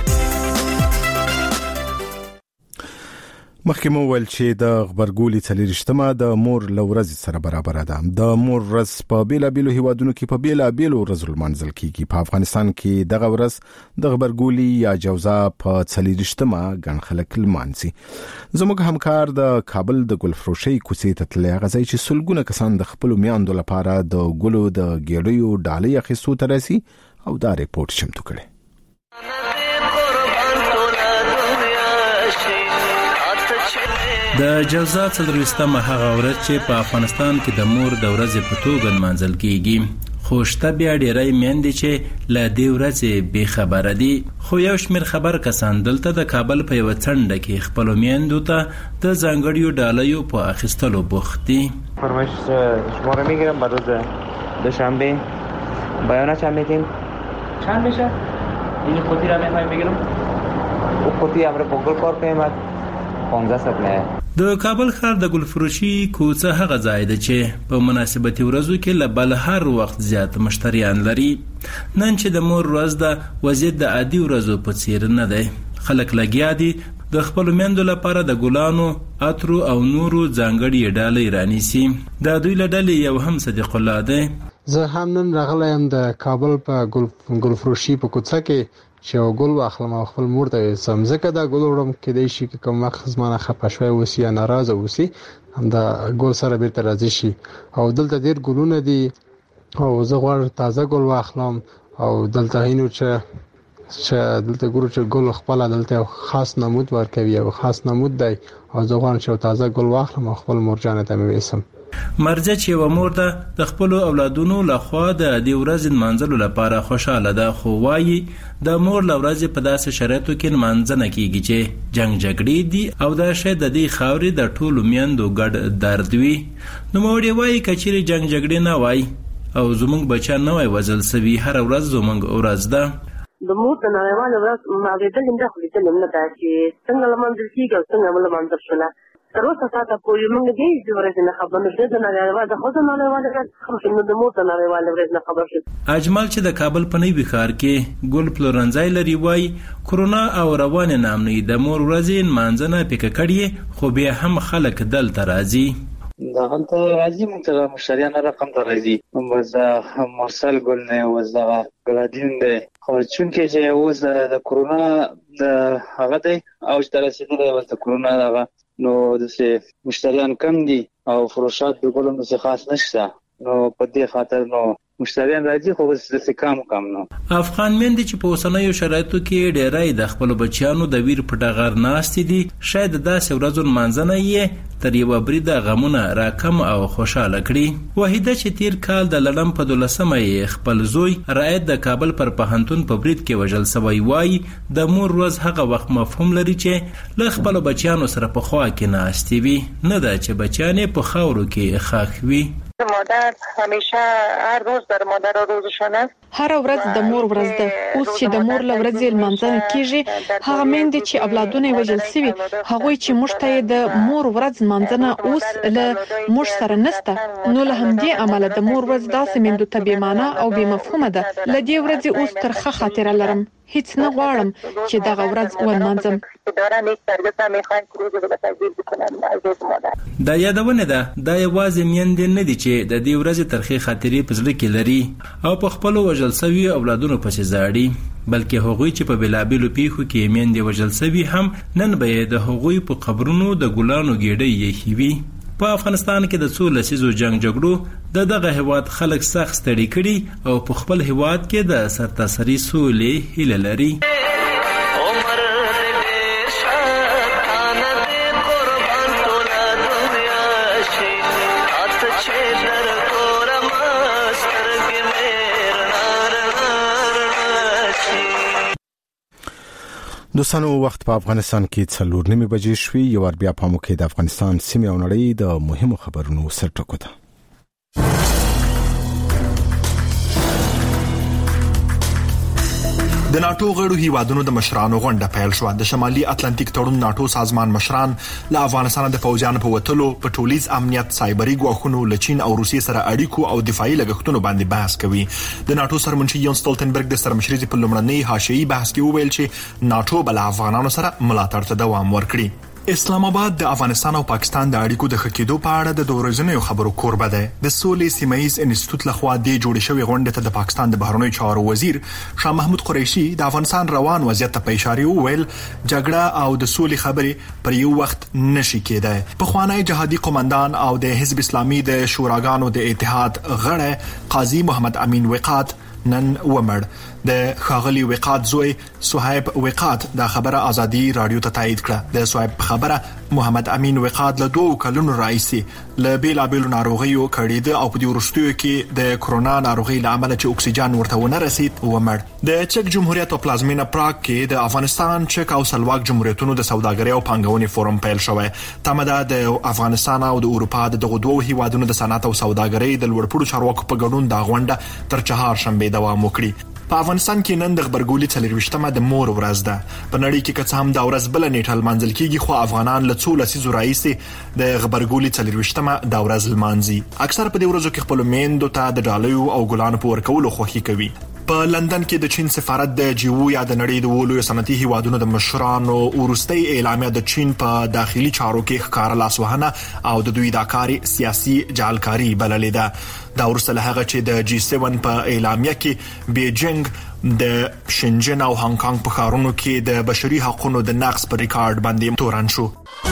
مخکې مو ویل چې د خبرګولي 40مه د مور لورځ سره برابر ده. د مور ورځ په بیلابیلو هیوادونو کې په بیلابیلو ورځو لمانځل کیږي. په افغانستان کې دغه ورځ د خبرګولي یا جوزا په 40مه ګڼ خلک لمانځي. زموږ همکار د کابل د ګلفروشي کوڅې ته تللی غځي چې سلګونه کسان د خپل میاندو لپاره د ګلو د ګېړیو ډالۍ اخیستو ته راسي او دا ریپورت شمتو کړي. د جوزا 40مه هغه ورځ چې په افغانستان کې د مور د ورځې په توګه لمانځل کیږي. خو شته بیا ډېری میندې چې له دې ورځې بې خبره دي. خو یو شمېر خبر کسان دلته د کابل په یوه څنډه کې خپلو میندو ته د ځانګړیو ډالیو په اخیستلو بوخت دي. فرمایش شماره میگیرم برای روز دوشنبه بیانه چند میدین؟ چند میشه؟ این قوطی را میخوایم بگیرم؟ او قوطی امر بگل کار قیمت 1500 نه. د کابل ښار د ګلفروشي کوڅه هغه ځای دی چې په مناسبتي ورځو کې له بل هر وخت زیات مشتریان لري. نن چې د مور ورځ ده وضعیت د عادي ورځو په څیر نه دی. خلک لګیا دي د خپلو میندو لپاره د ګلانو، عطرو او نورو ځانګړي ډالۍ رانیسي. د دوی له ډلې یو هم صدیق الله دی. زه هم نن راغلی یم د کابل په ګلفروشي په کوڅه کې چې یو ګل واخلم او خپل مور ته یې ځکه دا ګل وړم کېدای شي که کوم وخت زمانه خفه شوی اوسي یا ناراضه اوسي همدا ګل سره بیرته راځي شي. او دلته ډېر ګلونه دي او زه غواړم تازه ګل واخلم او دلته هینو چې دلته ګورو چې ګل خپل دلته خاص نمود ورکوي او خاص نمود دی او زه غواړم چې تازه ګل واخلم او خپل مور جانه ته مې وېسم. مرزه چې و مور ده د خپل اولادونو لخوا د دې ورځې منځلو لپاره خوشاله ده. خو وايي د مور لورځ په داسې شرایطو کې منځنه کیږي چې جنگ جګړې دي او دا شی د دې خاورې د ټولو میندو ګډ درد وي. نو موري وايي کچېرې جنگ جګړې نه وای او زموږ بچا نه وای وزل سوي هر ورځ زموږ ورځ ده. د مور د نړیوال ورځ ماویدل نه خو دې نه ده چې څنګه لمانځل کیږي او څنګه لمانځل شوله. تر اوسه ساته پورې موږ دې ورځې نه خبر نه ده نړیوال د خو د نړیوال ورځ خو د مور د نړیوال ورځ نه خبر شو. اجمل چې د کابل په نوي ښار کې ګل پلورنځای لري وای کرونا او روان نامنې د مور ورځې منځنه پک کړي خو بیا هم خلک دلته راځي. دا هلته راځي موږ ته مشتریان رقم ته راځي وزا مرسل ګل نه وزا ګلادین دی خو چونکې چې اوس د کرونا د هغه دی او چې رسیدلی و د کرونا هغه نو د مشتریان کم دي او فروشات د ګلونو څخه خاص نشته نو په دې خاطر نو مشتریان راځي خو بس د کم نو. افغان میندې چې په اوسنیو شرایطو کې ډېری د خپل بچیانو د ویر په ټغر ناستې دي شاید داسې ورځو منځنه یې تر یو بریده غمونه راکم او خوشاله کړي. وحیده چې تیر کال د لړم په 12مه خپل زوی رائد د کابل پر پوهنتون په برید کې وژل سوی وای د مور ورځ هغه وخت مفهوم لري چې له خپل بچیانو سره په خوا کې ناستې وي نه دا چې بچیانې په خاورو کې خاک وي. مادر همیشه هر روز در مادر روزشان است. هر ورځ د مور ورځ ده. اوس چې د مور لورځ لمانځنه کیږي هغه میندې چې اولادونه وژل سوي هغه چې مشته د مور ورځ لمانځنه اوس له مور سره نسته نو له همدې عمله د مور ورځ داسې میندو ته بې معنی او بې مفهومه ده. له دې ورځې اوس ترخه خاطره لرم هیڅ نه غواړم چې دغه ورځ ولمانځم. دا یادونه ده دا یوازې میندې نه دي چې د دې ورځې ترخه خاطرې په زړه کې لري او په خپل وژل وژل شوي اولادونو پسې زاړي، بلکې هغوی چې په بلابلو پیښو کې میندې وژل شوي هم نن به د هغوی په قبرونو د ګلانو ګېډۍ یخي وي. په افغانستان کې د څو لسیزو جنگ جګړو دغه هیواد خلک سخت ستړي کړي او په خپل هیواد کې د سرتاسري سولې هیله لري. دوستانو وخت په افغانستان کې 4:30 بجې شوي. یو ور بیا په موکه د افغانستان سیمه او نړۍ د مهمو خبرونو سرټکو ده. د ناتو غړو هیوادونو د مشرانو غونډه پیل شو. د شمالي اتلانتیک تړون ناتو سازمان مشران له افغانستان د پوځیانو په وټلو په ټولیز امنیت، سایبري ګواښونو، لچین او روسیې سره اړیکو او دفاعي لګښتونو باندې بحث کوي. د ناتو سرمنشي یون سټولټنبرګ د سرمشري په لومړنۍ حاشیه‌ای بحث کې وویل چې ناتو بل افغانانو سره ملاتړ ته دوام ورکړي. اسلام آباد د افغانستان او پاکستان د اړیکو د خکېدو په اړه د ورځنیو خبرو کوربه ده. د سولې سیمایي انسټیټیوټ لخوا د جوړې شوې غونډې ته د پاکستان د بهرنیو چارو وزیر شاه محمود قریشي د افغانستان روان وضعیت ته په اشاره وویل جګړه او د سولې خبرې پر یو وخت نشي کېدای. په خوانی جهادي قومندان او د حزب اسلامي د شوراګانو د اتحاد غړی قاضي محمد امین وقات نن ومړ. د خاغلی وقات زوی صہیب وقات د خبره ازادي رادیو ته تایید کړه. د صہیب خبره محمد امین وقات له 2 کلونو راځي له بیلابیلو ناروغیو کړي او په دې ورستیو کې د کرونا ناروغي لامل چې اکسیجن ورته ونه رسید ومړ. د چک جمهوریت او پلازمینه پراګ کې د افغانستان، چک او سلواک جمهوریتونو د سوداګرۍ او پانګونې فورم پیل شوی. تمه د افغانستان او د اروپا دغه دوه هیوادونو د صنعت او سوداګرۍ د لوړپوړو چارواکو په ګډون د غونډه تر چهارشنبه دوام وکړي. په افغانستان کې نن د خبرګولي 24مه د مور ورځ ده. په نړۍ کې که څه هم دا ورځ بل نیټه لمانځل کیږي، خو افغانان له څو لسیزو راهیسې د خبرګولي 24مه دا ورځ لمانځي. اکثر په دې ورځو کې خپل میندو ته د ډالیو او ګلانو په ورکولو خوښي کوي. په لندن کې د چین سفارت د جیو یا د نړۍ د ولوي صنعتي هیوادونو د مشرانو ورستۍ اعلامیه د چین په داخلي چارو کې ښکار لاسوهنه او د دوی د کاري سیاسي جعلکاری بللې ده. دا ورسره هغه چې د G7 په اعلامیه کې بیجینګ د شنجن او هانګ کانګ په ښارونو کې د بشري حقوقو د نقض پر ریکارډ باندې تورن شو.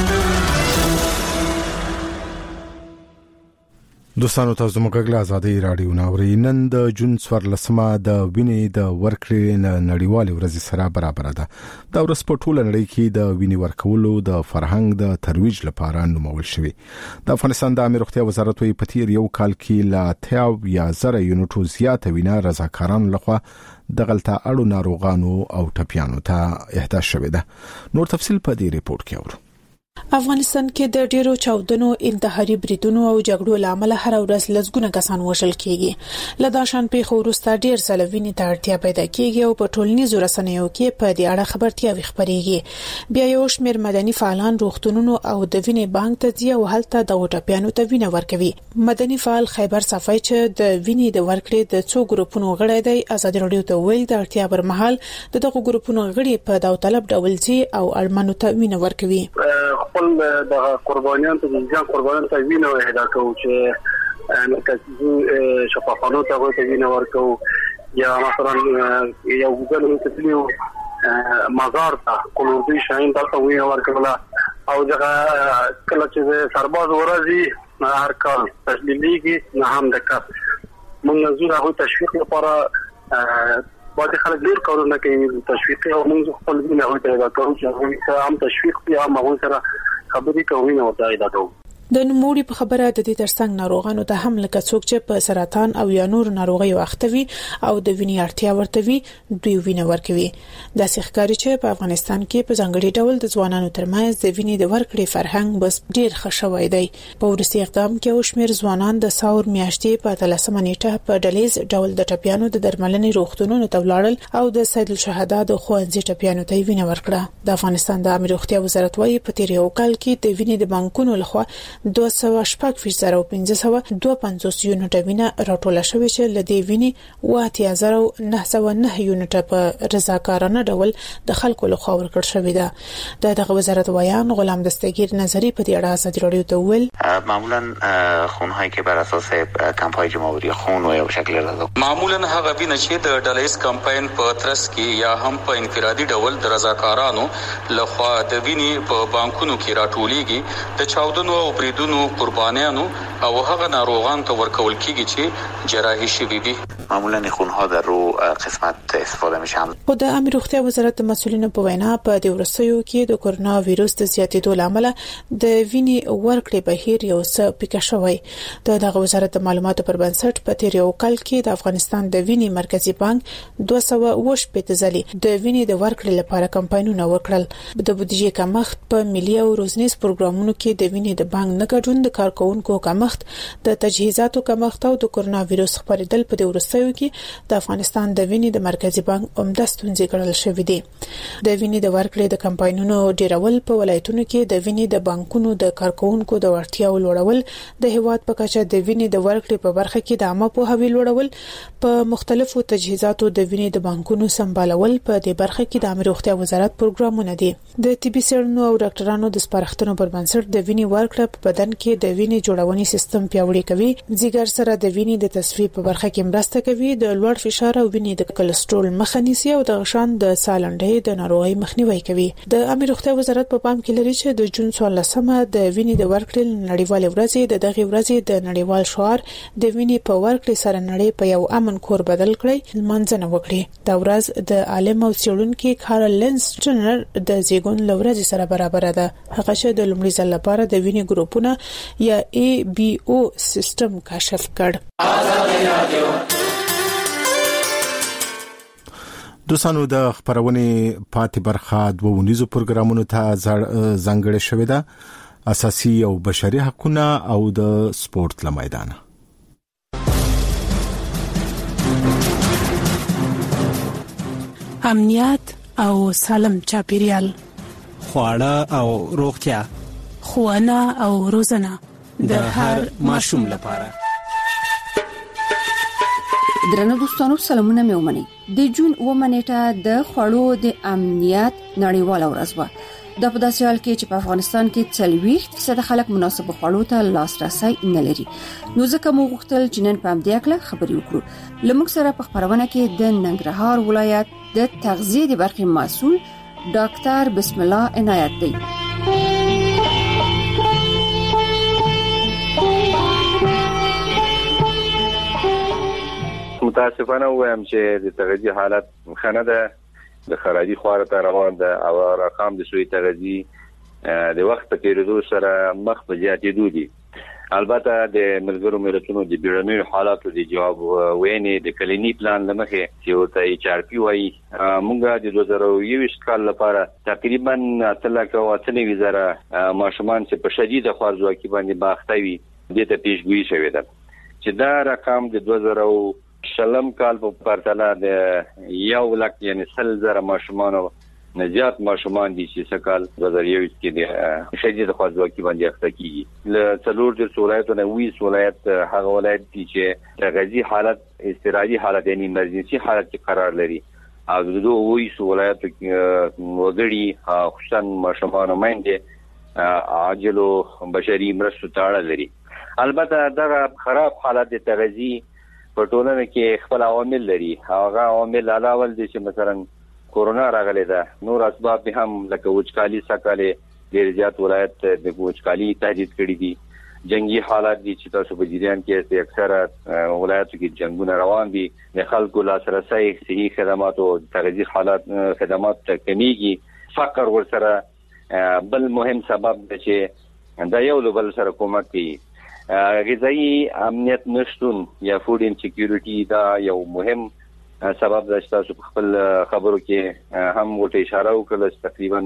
دوستانو تاسو موږ له ازادي رادیو ناوري. نن د جون 14مه د وینې د ورکړې نړیوال ورځ سره برابر ده. دا ورځ په ټوله نړۍ کې د وینې ورکولو د فرهنګ د ترویج لپاره نومول شوی. د افغانستان د امیر روغتیا وزارت وی په تیر یو کال کې لا 10,000 یونټو زیاته وینه رضاکارانو لخوا د غلطه اړو ناروغانو او ټپیانو ته اهدا شوې ده. نور تفصيل په دې ریپورت کې اورو. افغانستان کې د ډیرو چاودنو، انتحاري بریدونو او جګړو لامل هر ورځ لږونه کسان وژل کیږي. له داشان پیښو وروسته ډیر سلوینې ته اړتیا پیدا کیږي او په ټولنیزو رسنیو کې په دې اړه خبرتیاوي خبريږي. بیا یو شمېر مدني فعالان روغتونونو او د وینې بانک ته ځي او هلته د ټپیانو ته وینه ورکوي. مدني فعال خیبر صفای چې د وینې د ورکړې د څو ګروپونو غړی دی، آزاد رادیو ته ویل د اړتیا پر مهال دغه ګروپونو غړي په داوطلب ډول ځي او اړمنو ته وینه ورکوي. خپل د قربانیان ته ځان قربانیان ته وینه اهدا کوي چې مرکزي شفاخانو ته وینه ورکو یا مثلا یو ګل تسلیو مزار ته کولوردي شاین ته وینه ورکوله او دغه کله چې سرباز ورځي هر کال تشلیلیږي نه هم د کار موږ زو هغه تشویق لپاره باید خلک ډیر کارونه کوي تشویق او موږ خپل وینه ورته دا کوو چې هم تشویق یا موږ سره خبرې کوي نو دا ایداتو. د نوموړي په خبره د دې ترڅنګ ناروغانو ته هم لکه څوک چې په سرطان او یا نور ناروغیو اخته وي او د وینې اړتیا ورته وي دوی وینه ورکوي. د ښکاری چې په افغانستان کې په ځانګړي ډول د ځوانانو ترمنځ د وینې د ورکړې فرهنګ بس ډیر خښوي دی. په ورسي اقدام کې اوشمیر ځوانان د ساور میاشتې په 13 نیټه په ډلیز ډول د ټپیانو د درملنې روغتونونو ته ولاړل او د سید الشهدا د خوانځي ټپیانو ته وینه ورکړه. د افغانستان د امیر روغتیا وزارت وايي په تیر یو کال کې د وینې د بانکونو لخوا 215,552 یونټه وینه راټوله شوې چې لدې ویني 8909 یونټه په رضاکارانه ډول د خلکو لخوا ورکړل شوې ده. دغه وزارت وایان غلام دستگیر نظری په دې اړه ازادي راډیو ته ویل معمولا خونهایی که بر اساس کمپاین جمهوری خون و یا شکل رضا معمولا هغه وینه چې د ډالایز کمپاین په ترڅ کې یا هم په انفرادي ډول د رضاکارانو لخوا د وینې په بانکونو کې راټولېږي د چاودنو او بریدونو قربانیانو او هغه ناروغان ته ورکول کیږي چې جراحي شوي دي. معمولا خونها در رو قسمت استفاده میشه. خو د امیر روغتیا وزارت د مسؤلینو په وینا په دې ورسېو کې د کورونا وایروس د زیاتېدو لامل د وینې ورکړې بهیر یو څه پیکه شوی. دغه وزارت د معلوماتو پر بنسټ په تیر یو کال کې د افغانستان د وینې مرکزی بانک 208 ځلې د وینې د ورکړې لپاره کمپاینونه وکړل. د بودیجې کمښت په ملي او روزنیز پروګرامونو کې د وینې د بانک نه ګډون د کارکونکو کمښت د تجهیزاتو کمښت او د کورونا وایروس خپرېدل په دې ورسېو کې د افغانستان د وینې د مرکزی بانک عمده ستونزې ګڼل شوې دي. د وینې د ورکړې د کمپاینونو ډیرول په ولایتونو کې د وینې د بانکونو د کارکونکو د وړتیاو لوړول، د هیواد په کچه د وینې د ورکړې په برخه کې د عامه پوهاوي لوړول، په مختلفو تجهیزاتو د وینې د بانکونو سمبالول په دې برخه کې د امیر روغتیا وزارت پروګرامونه دي. د طبي څېړنو او ډاکټرانو د سپارښتنو پر بنسټ د وینې ورکړه په بدن کې د وینې جوړونې سیستم پیاوړی کوي، ځیګر سره د وینې د تصفیې په برخه کې مرسته کوي، د لوړ فشار او وینې د کلسترول مخه نیسي او د غشان د سالنډۍ د ناروغۍ مخنیوي کوي. د امیر روغتیا وزارت په پام کې لري چې د جون 14مه د وینې د ورکړې نړیوال ورځ د دغه ورځې د نړیوال شعار د وینې په ورکړې سره نړۍ په یو امن کور بدل کړي منځنه وکړي. دا ورځ د عالم او څېړونکو کارل لینسټنر د زیګون لورځ سره برابر ده. هغه چې د لومړي ځل لپاره د وینې ګروپونه یا ABO سیستم کشف کړ. دوستانو د خبرونه پاتې برخه د ونیزو پروګرامونو ته ځانګړې شوې ده، اساسي او بشري حقوقونه او د سپورت لمایدان. امنیت او سالم چاپیریال، خواړه او روغتیا، ښوونه او روزنه د هر ماشوم لپاره. درنو دوستانو سلامونه مې ومنئ. د جون 9 نیټه د خوړو د امنیت نړیواله ورځ و. د په داسې حال کې چې په افغانستان کې 40% خلک مناسب خوړو ته لاسرسي نه لري، نو ځکه موږ غوښتل چې نن په دې اړه خبرې وکړو. لمک سره په خبرونه کې د ننګرهار ولایت د تغذیه د برخې مسؤل ډاکټر بسم الله عنایت دی. متاسفانه وایم چې د تغذیه حالت خنه ده، د خراجي خواره ته روان ده او رقم د سوی تغذیه د وخت په تیریدو سره مخ په زیاتېدو دي. البته د ملګرو ملتونو د بیړنیو حالاتو د جواب وینې د کلینی پلان لمخه چې وته HRP وايي موږ د 2021 کال لپاره تقریبا 3,000 ماشومان چې په شدید خوارځواکي باندې باختوي د ته پیشګویي شوې ده چې دا رقم د 2000 کال په پرتله د 1,00,000 یعنی 100,000 ماشومان نزيات ماشومان دي چې سکال 2021 کې د شدید خوارځواکي باندې اخته کیږي. له څلور د ولایتونو وی ولایت هغه ولایت دي چې تغذیه حالت استراحتي حالت یعنی ایمرجنسي حالت کې قرار لري. او د دوه وی ولایتو وګړي خصوصا ماشومان باندې عاجلو بشري مرستو تاړه لري. البته دا خراب حالت د تغذیه په ټولنه کې خپل عوامل لري. هغه عوامل علاوه دي چې مثلا کورونا راغلی ده، نور اسباب به هم لکه وچکالي سکاله ډیر زیات ولایت د وچکالي تهدید کړی دي، جنگي حالات دي چې تاسو په جریان کې اکثره ولایتو کې جنگونه روان دي، د خلکو لاسرسي صحي خدمات او تغذیه حالات خدمات کمیږي، فقر ورسره بل مهم سبب دی چې دا یو بل سره کومک کوي. غذایی امنیت نشټون یا فود انسیکیورټي دا یو مهم سبب د تاسو په خپل خبرو کې هم ورته اشاره وکړه چې تقریبا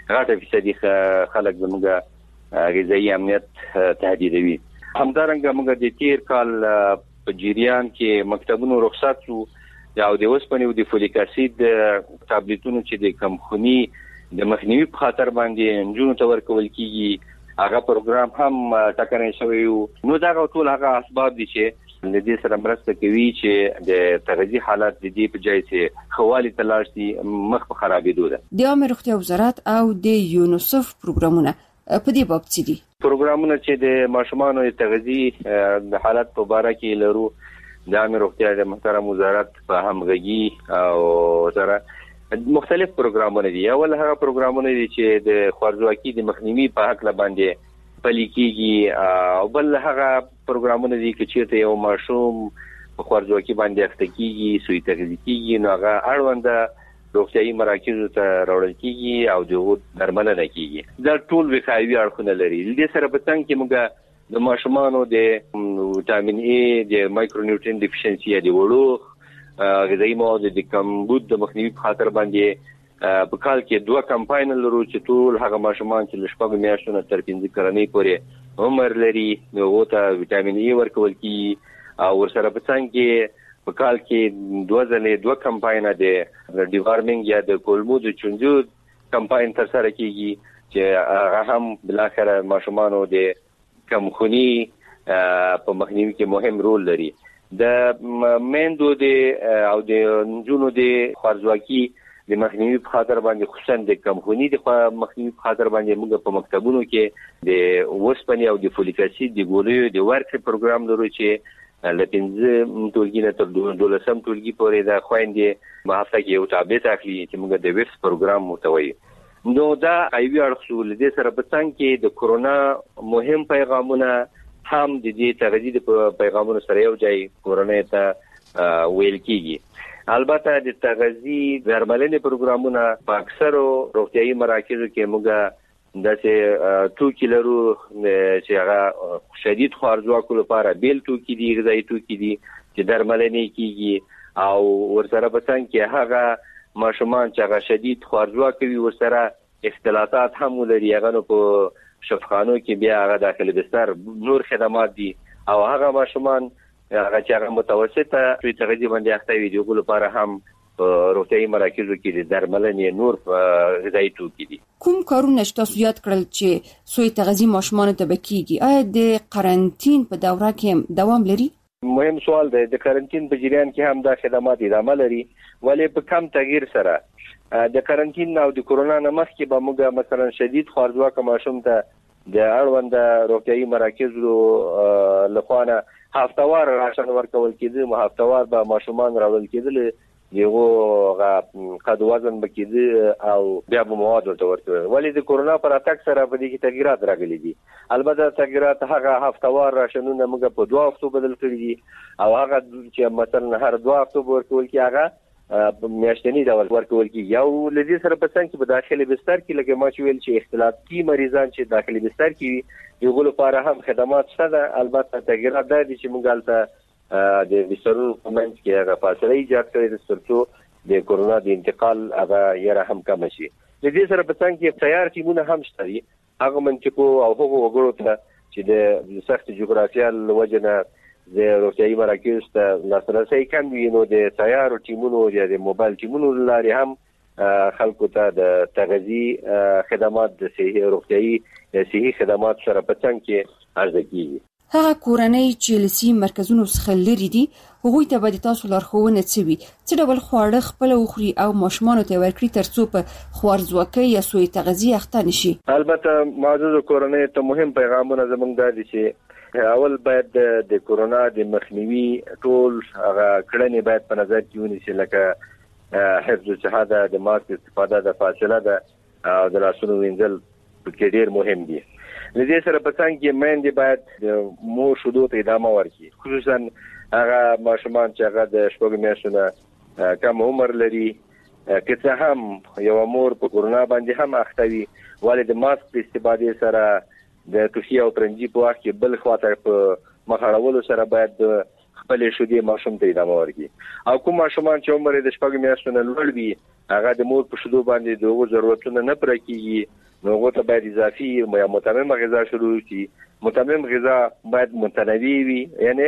80% خلک زموږ غذایی امنیت تهدیدوي. همدارنګه موږ د تیر کال په جریان کې مکتبونو رخصت شو یا د اوسپنې او د فولیک اسید ټابلیټونو چې د کمخونی د مخنیوي په خاطر باندې انجونو ته ورکول کیږي هغه پروګرام هم ټاکنه شوی نو دا ټول هغه اسباب دي چې د دې سره مرسته کوي چې د تغذیه حالت د دې په ځای چې خوالي تلاشي مخ په خرابېدو ده. د عامه روغتیا وزارت او د یونیسف پروګرامونه په دې باب څه دي؟ پروګرامونه چې د ماشومانو د تغذیه د حالت په اړه کې لرو د عامه روغتیا د محترم وزارت په همغږي او سره مختلف پروګرامونه دي. اول هغه پروګرامونه دي چې د خوارځواکۍ د مخنیوي په حق باندې پلي کیږي او بل هغه پروګرامونه دي چې یو ماشوم په خوارځواکۍ باندې اخته کیږي سوی تغذیه کیږي نو هغه اړوند روغتیايي مراکزو ته راوړل کیږي او د درملنه کیږي. دا ټول وقایوي اړخونه لري. د سره په څنګ کې موږ د ماشومانو د وټامین ای د مایکرو نیوټرین ډیفیشنسي د وړو غذایی مواد د کمبود د مخنیوي په خاطر باندې په کال کې 2 کمپاین لرو چې ټول هغه ماشومان چې لشپږ میاشتو تر 15 کلنۍ پورې عمر لري نو ته وټامین ای ورکول کی او ورسره په څنګه کې په کال کې 2 کمپاین د ډیوارمینګ یا د کولمو د چونجو کمپاین تر سره کیږي چې هغه هم بلاخره ماشومانو د کمخونی په مخنیوي کې مهم رول لري. د میندو د او د نجونو د خوارځواکۍ د مخنیوي په خاطر باندې خصوصا د کمخونی د مخنیوي په خاطر باندې موږ په مکتبونو کې د وسپنې او د فولیک اسید د ګولیو د ورکړې پروګرام لرو چې له 15 ټولګي نه تر 12 ټولګي پورې د خويندې په هفته کې یو ټابلیټ اخلي چې موږ د ویکس پروګرام متوي. نو دا ایوي اړخ د سره په څنګه کې د کورونا مهم پیغامونه هم د دې تغذیه په پیغامونو سره یو ځای کورونا ته ویل کیږي. البته د تغذیه درملنې پروګرامونه په اکثرو روغتیايي مراکزو کې موږ د توکي لرو چې هغه شدید خوارځواکو لپاره بیل توکي دي غذایی توکي دي چې درملنې کیږي او ورسره په څنګه کې هغه ماشومان چې هغه شدید خوارځواکي وي ورسره اختلاطات هم لري هغه نو په شفاخانو کې بیا هغه داخلي بستر نور خدمات دي او هغه ماشومان هغه چې هغه متوسطه سوی تغذیه باندې اخته وي دغه لپاره هم روغتیايي مراکزو کې د درملنې نور غذایی توکي دي. کوم کارونه چې تاسو یاد کړل چې سوی تغذیه ماشومان ته بکیږي آیا د قرنټین په دوره کې دوام لري؟ مهم سوال دی. د قرنټین په جریان کې هم دا خدمات ادامه لري ولې په کم تغییر سره د قرنټین او د کورونا نه مخکې به موږ مثلا شدید خوارځواکه ماشوم ته د اړوند روغتیايي مراکزو لخوا هفتوار راشن ورکول کېده هفتوار به ماشومان راول کېدل یو قد وزن بکیده او بیا به مواد ورته ورکول ولې د کورونا پر اتاک سره په دې کې تغیرات راغلي دي. البته تغیرات هغه هفتوار راشنونه موږ په 2 هفتو بدل کړی دي او هغه چې مثلا هر 2 هفتو ورکول کی هغه میاشتنی ډول ورکول کی یو لدی سره په څنګه په داخلي بستر کې لکه ما چې ویل چې اختلاطي مریضان چې داخلي بستر کې یو غو لپاره هم خدمات شته. البته تغیرات د دې چې موږ البته د بسترونو په منځ کې هغه فاصله ایجاد کړې د ترڅو د کورونا د انتقال هغه یې هم کم شي. لدی سره په څنګه کې تیار ټیمونه هم شته هغه منطقو او هغه وګړو ته چې د سخت جغرافیال وجنه د روغتیايي مراکز ته لاسرسي کم وي نو د تیار ټیمونو یا د موبایل ټیمونو لاري هم خلکو ته د تغذیه خدمات د صحي خدمات سره په څنګه کې عرضه کیږي. هغه کورنۍ چې لسی مرکزونو څخه لري دي هغوی ته به تاسو لارښوونه کوي چې ډول خواړه خپل وخوري او ماشومان ته ورکړي ترڅو په خوارځواکۍ یا سوء تغذیه اخته نشي. البته معزز کورنۍ ته مهم پیغامونه زموږ د دي چې اول باید د کورونا د مخنیوي ټول هغه کړنې باید په نظر کې ونیسي لکه حفظ الصحه د ماسک استفاده د فاصله د لاسونو وینځل په ډیر مهم دي. لدې سره په څنګه کې مېندې باید مو شودو ته ادامه ورکړي خصوصا هغه ماشومان چې هغه د شپږ میاشتو کم عمر لري که هم یو مور په کورونا باندې هم اخته وي ولې د ماسک په استفاده سره د توفي او پرنجي په وخت کې بل خواته په مخاړولو سره باید خپل شودې ماشوم ته ادامه ورکړي او کوم ماشومان چې عمر د شپږ میاشتو نه لوړ وي هغه د مور په شودو باندې دغه ضرورتونه نه پوره کیږي نو هغه ته باید اضافي یا متمم غذا شروع شي. متمم غذا باید متنوع وي یعنی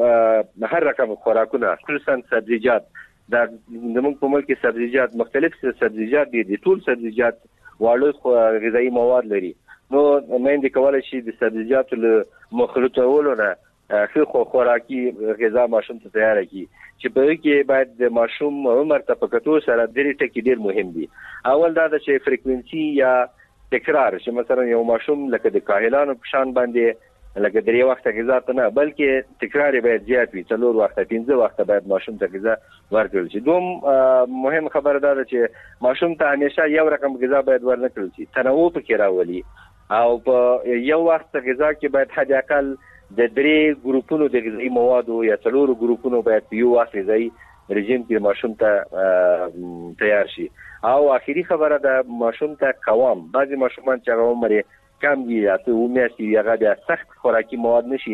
هر رقم خوراکونه خصوصا سبزیجات دا زموږ په ملک کې سبزیجات مختلف سبزیجات دي ټول سبزیجات واړه غذایی مواد لري نو مېندې کولای شي د سبزیجاتو له مخلوطولو نه ښه خوراکي غذا ماشوم ته تیار کړي چې په کې باید د ماشوم عمر ته په کتو سره درې ټکي ډېر مهم دي. اول دا چې فریکوئنسي یا تکرار، چې مثلا یو ماشوم لکه د کاهلانو په شان باندې لکه درې وخته غذا ته نه بلکې تکرار باید زیات وي، 4 وخته 5 وخته باید ماشوم ته غذا ورکړل شي. دوم مهم خبره ده چې ماشوم ته همیشه یو رقم غذا باید ورنکړل شي، تنوع پکې راولي او په یو وخت غذا کې باید حد اقل د 3 ګروپونو د غذایی موادو یا 4 ګروپونو باید په یو وخت غذایی رژیم کې ماشوم ته تیار شي. او اخیری خبره ده ماشوم ته قوام، بعضی ماشومان چې عمر کم وي یا ته ومیاشتې هغه بیا سخت خوراکي مواد نشي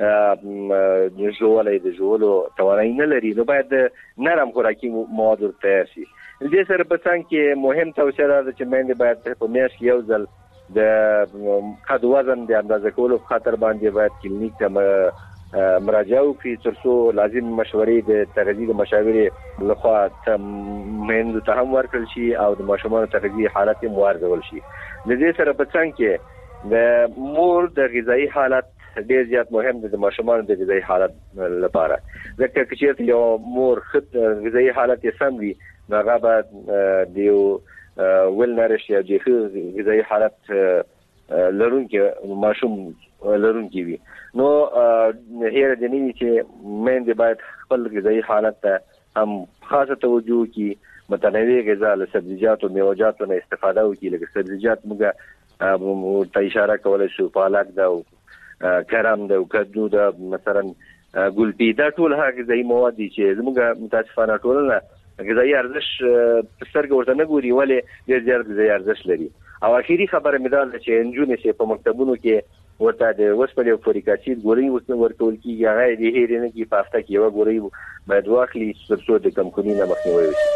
ژولای د ژولو توانایي نه لري، نو باید نرم خوراکي مواد ورته تیار شي. دې سره په څنګ کې مهم توصیه ده چې مېندې باید په میاشت یو ځل د قد وزن د اندازه کولو په خاطر باندې باید کلینیک ته مراجعه وکړي ترڅو لازم مشورې د تغذیه مشاورې لخوا مېندو ته هم ورکړل شي او د ماشومانو تغذیه حالت یې موارزول شي. د دې سره په څنګ کې د مور د غذایی حالت ډېر زیات مهم دی د ماشومانو د غذایی حالت لپاره، ځکه چې یو مور ښه غذایی حالت یې سم وي نو هغه به د یو ویل نریش یا د ښه غذایی حالت لرونکي ماشوم لرونکي وي. نو هیره د نه چې مېندې باید خپل غذایی حالت ته هم خاصه توجه وکړي، متنوع غذا له سبزیجاتو میوه‌جاتو نه استفاده وکړي. لکه سبزیجات موږ ته اشاره کولای شو، پالک ده او کرم ده او کدو ده، مثلا ګلپي، دا ټول هغه غذایی مواد دي چې زموږ متاسفانه ټولنه غذایی ارزښت په سترګه ورته نه ګوري، ولې ډېر زیات غذایی ارزښت لري. او اخیری خبره مې دا ده چې نجونې چې په مکتبونو کې ورته د اوسپنې او فولیک اسید ګولۍ ورکول کېږي، هغه یې هېرې نه کړي، په هفته کې یوه ګولۍ باید واخلي ترڅو د کمخوني نه مخنیوی وشي.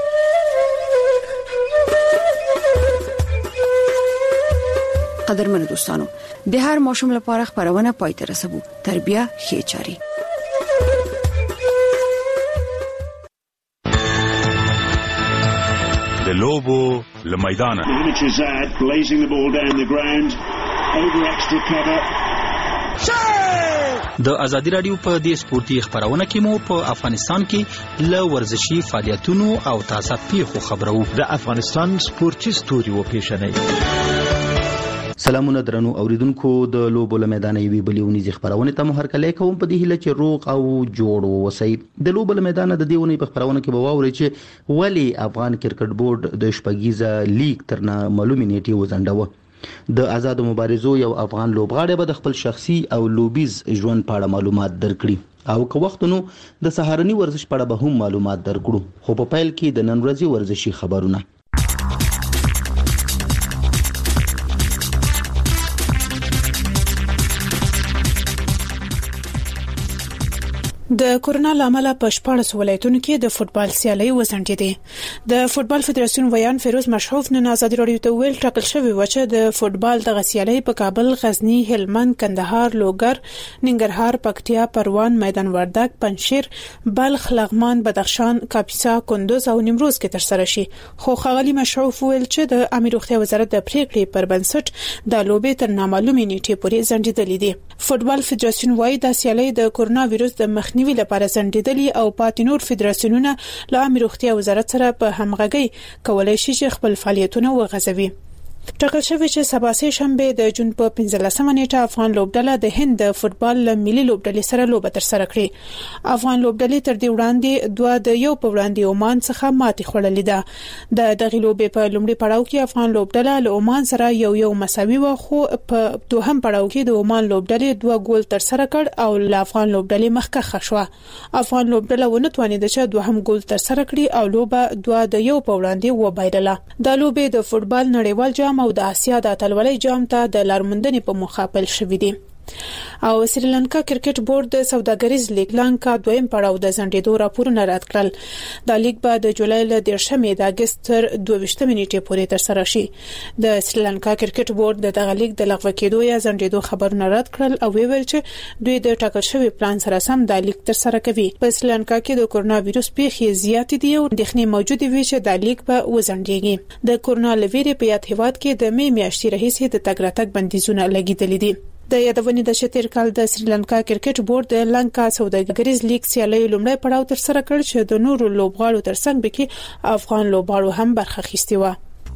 قدرمن دوستانو، د هر ماشوم لپاره خبرونه پای ته رسوو. تربیه ښې چاري. د لوبو لمیدانه د ازادي رادیو په دې سپورتي خبرونه کې مو په افغانستان کې ل ورزشي فعالیتونو او تازه پیښو خبرو. د افغانستان سپورتي ستوري و پیښنې. سلامونه درنو اوریدونکو، د لوبو لمیدان یوي بلیونی خبرونه ته مو هرکلی کوم په دې هله چې روغ او جوړ ووسی. د لوبو لمیدان د دیونی په خبرونه کې به واوري چې ولی افغان کرکټ بورډ د شپږیزه لیگ ترنه معلومه نیټه وزندوه. د آزاد مبارزو یو افغان لوبغاړی به د خپل شخصي او لوبیز ژوند په اړه معلومات درکړي او که وخت نو د سهارنی ورزش په اړه به هم معلومات درکړو. خو په پیل کې د نن ورځې ورزشي خبرونه. د کورونا لامل په 14 ولایتونو کې د فوتبال سیالي وزنډېدې. د فوتبال فدراسیون ویان فیروز مشحوف نن آزادي رادیو ته ویل ټاکل شوی و چې د فوتبال د سیالي په کابل، غزنی، هلمند، کندهار، لوګر، ننګرهار، پکتیا، پروان، میدان وردګ، پنجشیر، بلخ، لغمان، بدخشان، کاپیسا، کندوز او نیمروز کې ترسره شي. خو ښاغلي مشحوف ویل چې د امیر روغتیا وزارت د پریکړې پر بنسټ د لوبې تر نامعلومې نیټې پورې زنډېدلې دي. فوتبال فدراسیون وايي د سیالي د کورونا وایرس د مخنیوي لپاره زنډېدلې او پاتې نور فدراسیونونه له امیر روغتیا وزارت سره په همغږي کولای شي چې خپل فعالیتونه وغځوي. ټاکل شوی چې سبا سه شنبه د جون په 15مه نیټه افغان لوبډله د هند د فوتبال ملي لوبډلې سره لوبه تر سره کړي. افغان لوبډلې تر دې وړاندې 2-1 په وړاندې عمان څخه ماتې خوړلې ده. د دغه لوبې په لومړي پړاو کې افغان لوبډله له عمان سره یو مساوي و، خو په دوهم پړاو کې د عمان لوبډلې 2 ګول تر سره کړ او له افغان لوبډلې مخکښه شوه. افغان لوبډله ونه توانید چې دوهم ګول تر سره کړي او لوبه 2-1 په وړاندې وبایلله. د لوبې د فوتبال نړیوال جام او د آسیا د اتلولۍ جام ته د لارموندنې په موخه پیل شوې دي. او سریلانکا کرکټ بورډ د سوداګریز لیګ لانکا دویم پړاو د ځنډېدو راپورونه رد کړل. د لیګ به د جولای له 13 د اگست تر 22 نیټې پورې تر سره شي. د سریلانکا کرکټ بورډ د دغه لیګ د لغوه کېدو یا ځنډېدو خبرونه رد کړل او ویل چې دوی د ټاکل شوی پلان سره سم د لیګ تر سره کوي. په سریلانکا کې د کورونا وایروس پیښې زیات دي او اندېښنې موجوده وي چې د لیګ به وځنډېږي. د کورونا لویرې په یاد هیواد کې د می میاشتې راهیسې د تګ راتګ بندیزونه لګیدلي دي. د یادونې د شتیر کال د سریلانکا کرکټ بورډ د لانکا سوداګریز لیګ سیالي لومړی پړاو تر سره کړ چې د نورو لوبغاړو ترڅنګ به افغان لوبغاړو هم برخه اخیستې و.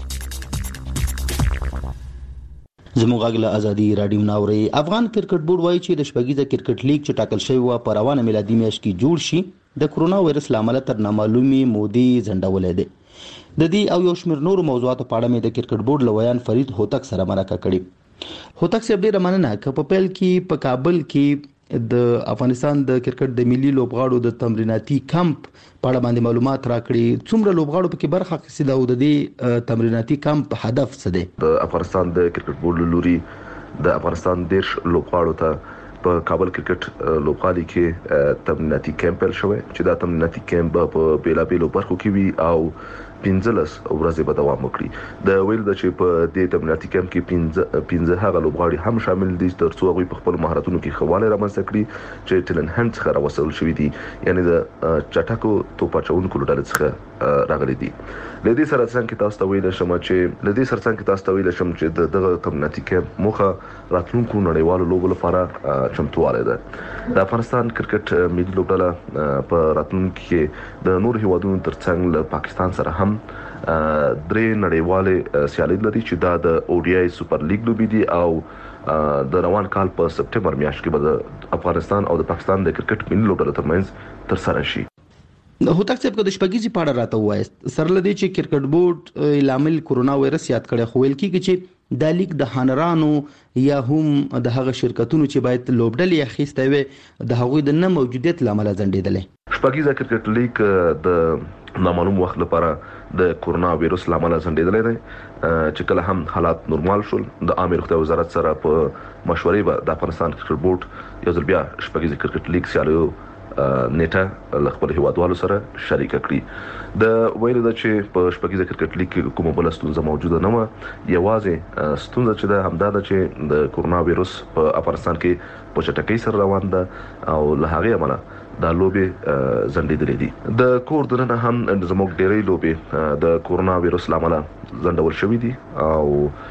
زموږ غږ له ازادي رادیو ناوري. افغان کرکټ بورډ وایي چې د شپږیزه کرکټ لیګ چې ټاکل شوی و په روانه میلادي میاشت کې جوړ شي د کورونا وایرس لامل تر نامعلومي مودې ځنډولې ده. د دې او یو شمېر نورو موضوعاتو په اړه مې د کرکټ بورډ لویان فرید هوتک سره مرکه کړې. هوتک صاحب ډیره مننه. په پیل کې په کابل کې د افغانستان د کرکټ د ملي لوبغاړو د تمریناتي کمپ په اړه باندې معلومات راکړي. څومره لوبغاړو پکې برخه اخیستې ده او د دې تمریناتي کمپ هدف څه دی؟ د افغانستان د کرکټ بورډ لوري د افغانستان دیش لوبغاړو ته په کابل کرکټ لوبغالي کې تمریناتي کمپ پیل شوی چې دا تمریناتي کمپ په بیلابیلو برخو کې وي او 15 ورځې به دوام وکړي. د ویل د چې په دې تمریناتي کمپ کې 15 هغه لوبغاړي هم شامل دي ترڅو هغه په خپل مهارتونو کې خواله رامنځته کړي چې ټیلن هند څخه راوصل شوی دي، یعنی د چټکو توپاچونکو ډلې څخه راغلي دي. لدې سره څنګه تاسو ته ویل شم چې دغه تمریناتي کمپ موخه راتلونکو نړیوالو لوبو لپاره چمتواله ده. د افغانستان کرکټ ملي لوبډله په راتلونکو کې د نور هیوادونو ترڅنګ له پاکستان سره هم درې نړیوالې سیالۍ لري چې دا د ODI سپر لیګ لوبي دي او د روان کال په سپټمبر میاشت کې به د افغانستان او د پاکستان د کرکټ ملي لوبډلو ترمنځ تر سره شي. هوتک صاحب د شپږیزې په اړه راته وایست. سره لدی چې کرکټ بورډ لامل کورونا وایرس یاد کړی خو ویل کیږي چې د لیګ د هانرانو یا هم د هغه شرکتونو چې باید لوبډلې اخیسته وي د هغوی د نه موجودیت لامل ځنډېدل. شپږیزه کرکټ لیګ د نامعلوم وخت لپاره د کورونا وایرس لامل ځنډېدل دی چې کله هم حالات نورمال شول د عامه روغتیا وزارت سره په مشورې به د افغانستان کرکټ بورډ یو ځل بیا شپږیزه کرکټ لیګ سیالیو نیټه ل خپل هیوادوالو سره شریک کړي. د ویل د چې په شپږیزه کرکټ لیګ کې کومه بل ستونزه موجوده نه و، یوازې ستونزه چې ده همدا ده چې د کورونا وایرس په افغانستان کې په چټکۍ سره روان ده او له هغه عمله دا لوبې ځنډېدلې دي. د کور دننه هم زموږ ډېرې لوبې د کورونا وایرس لامل ځنډول شوې دي او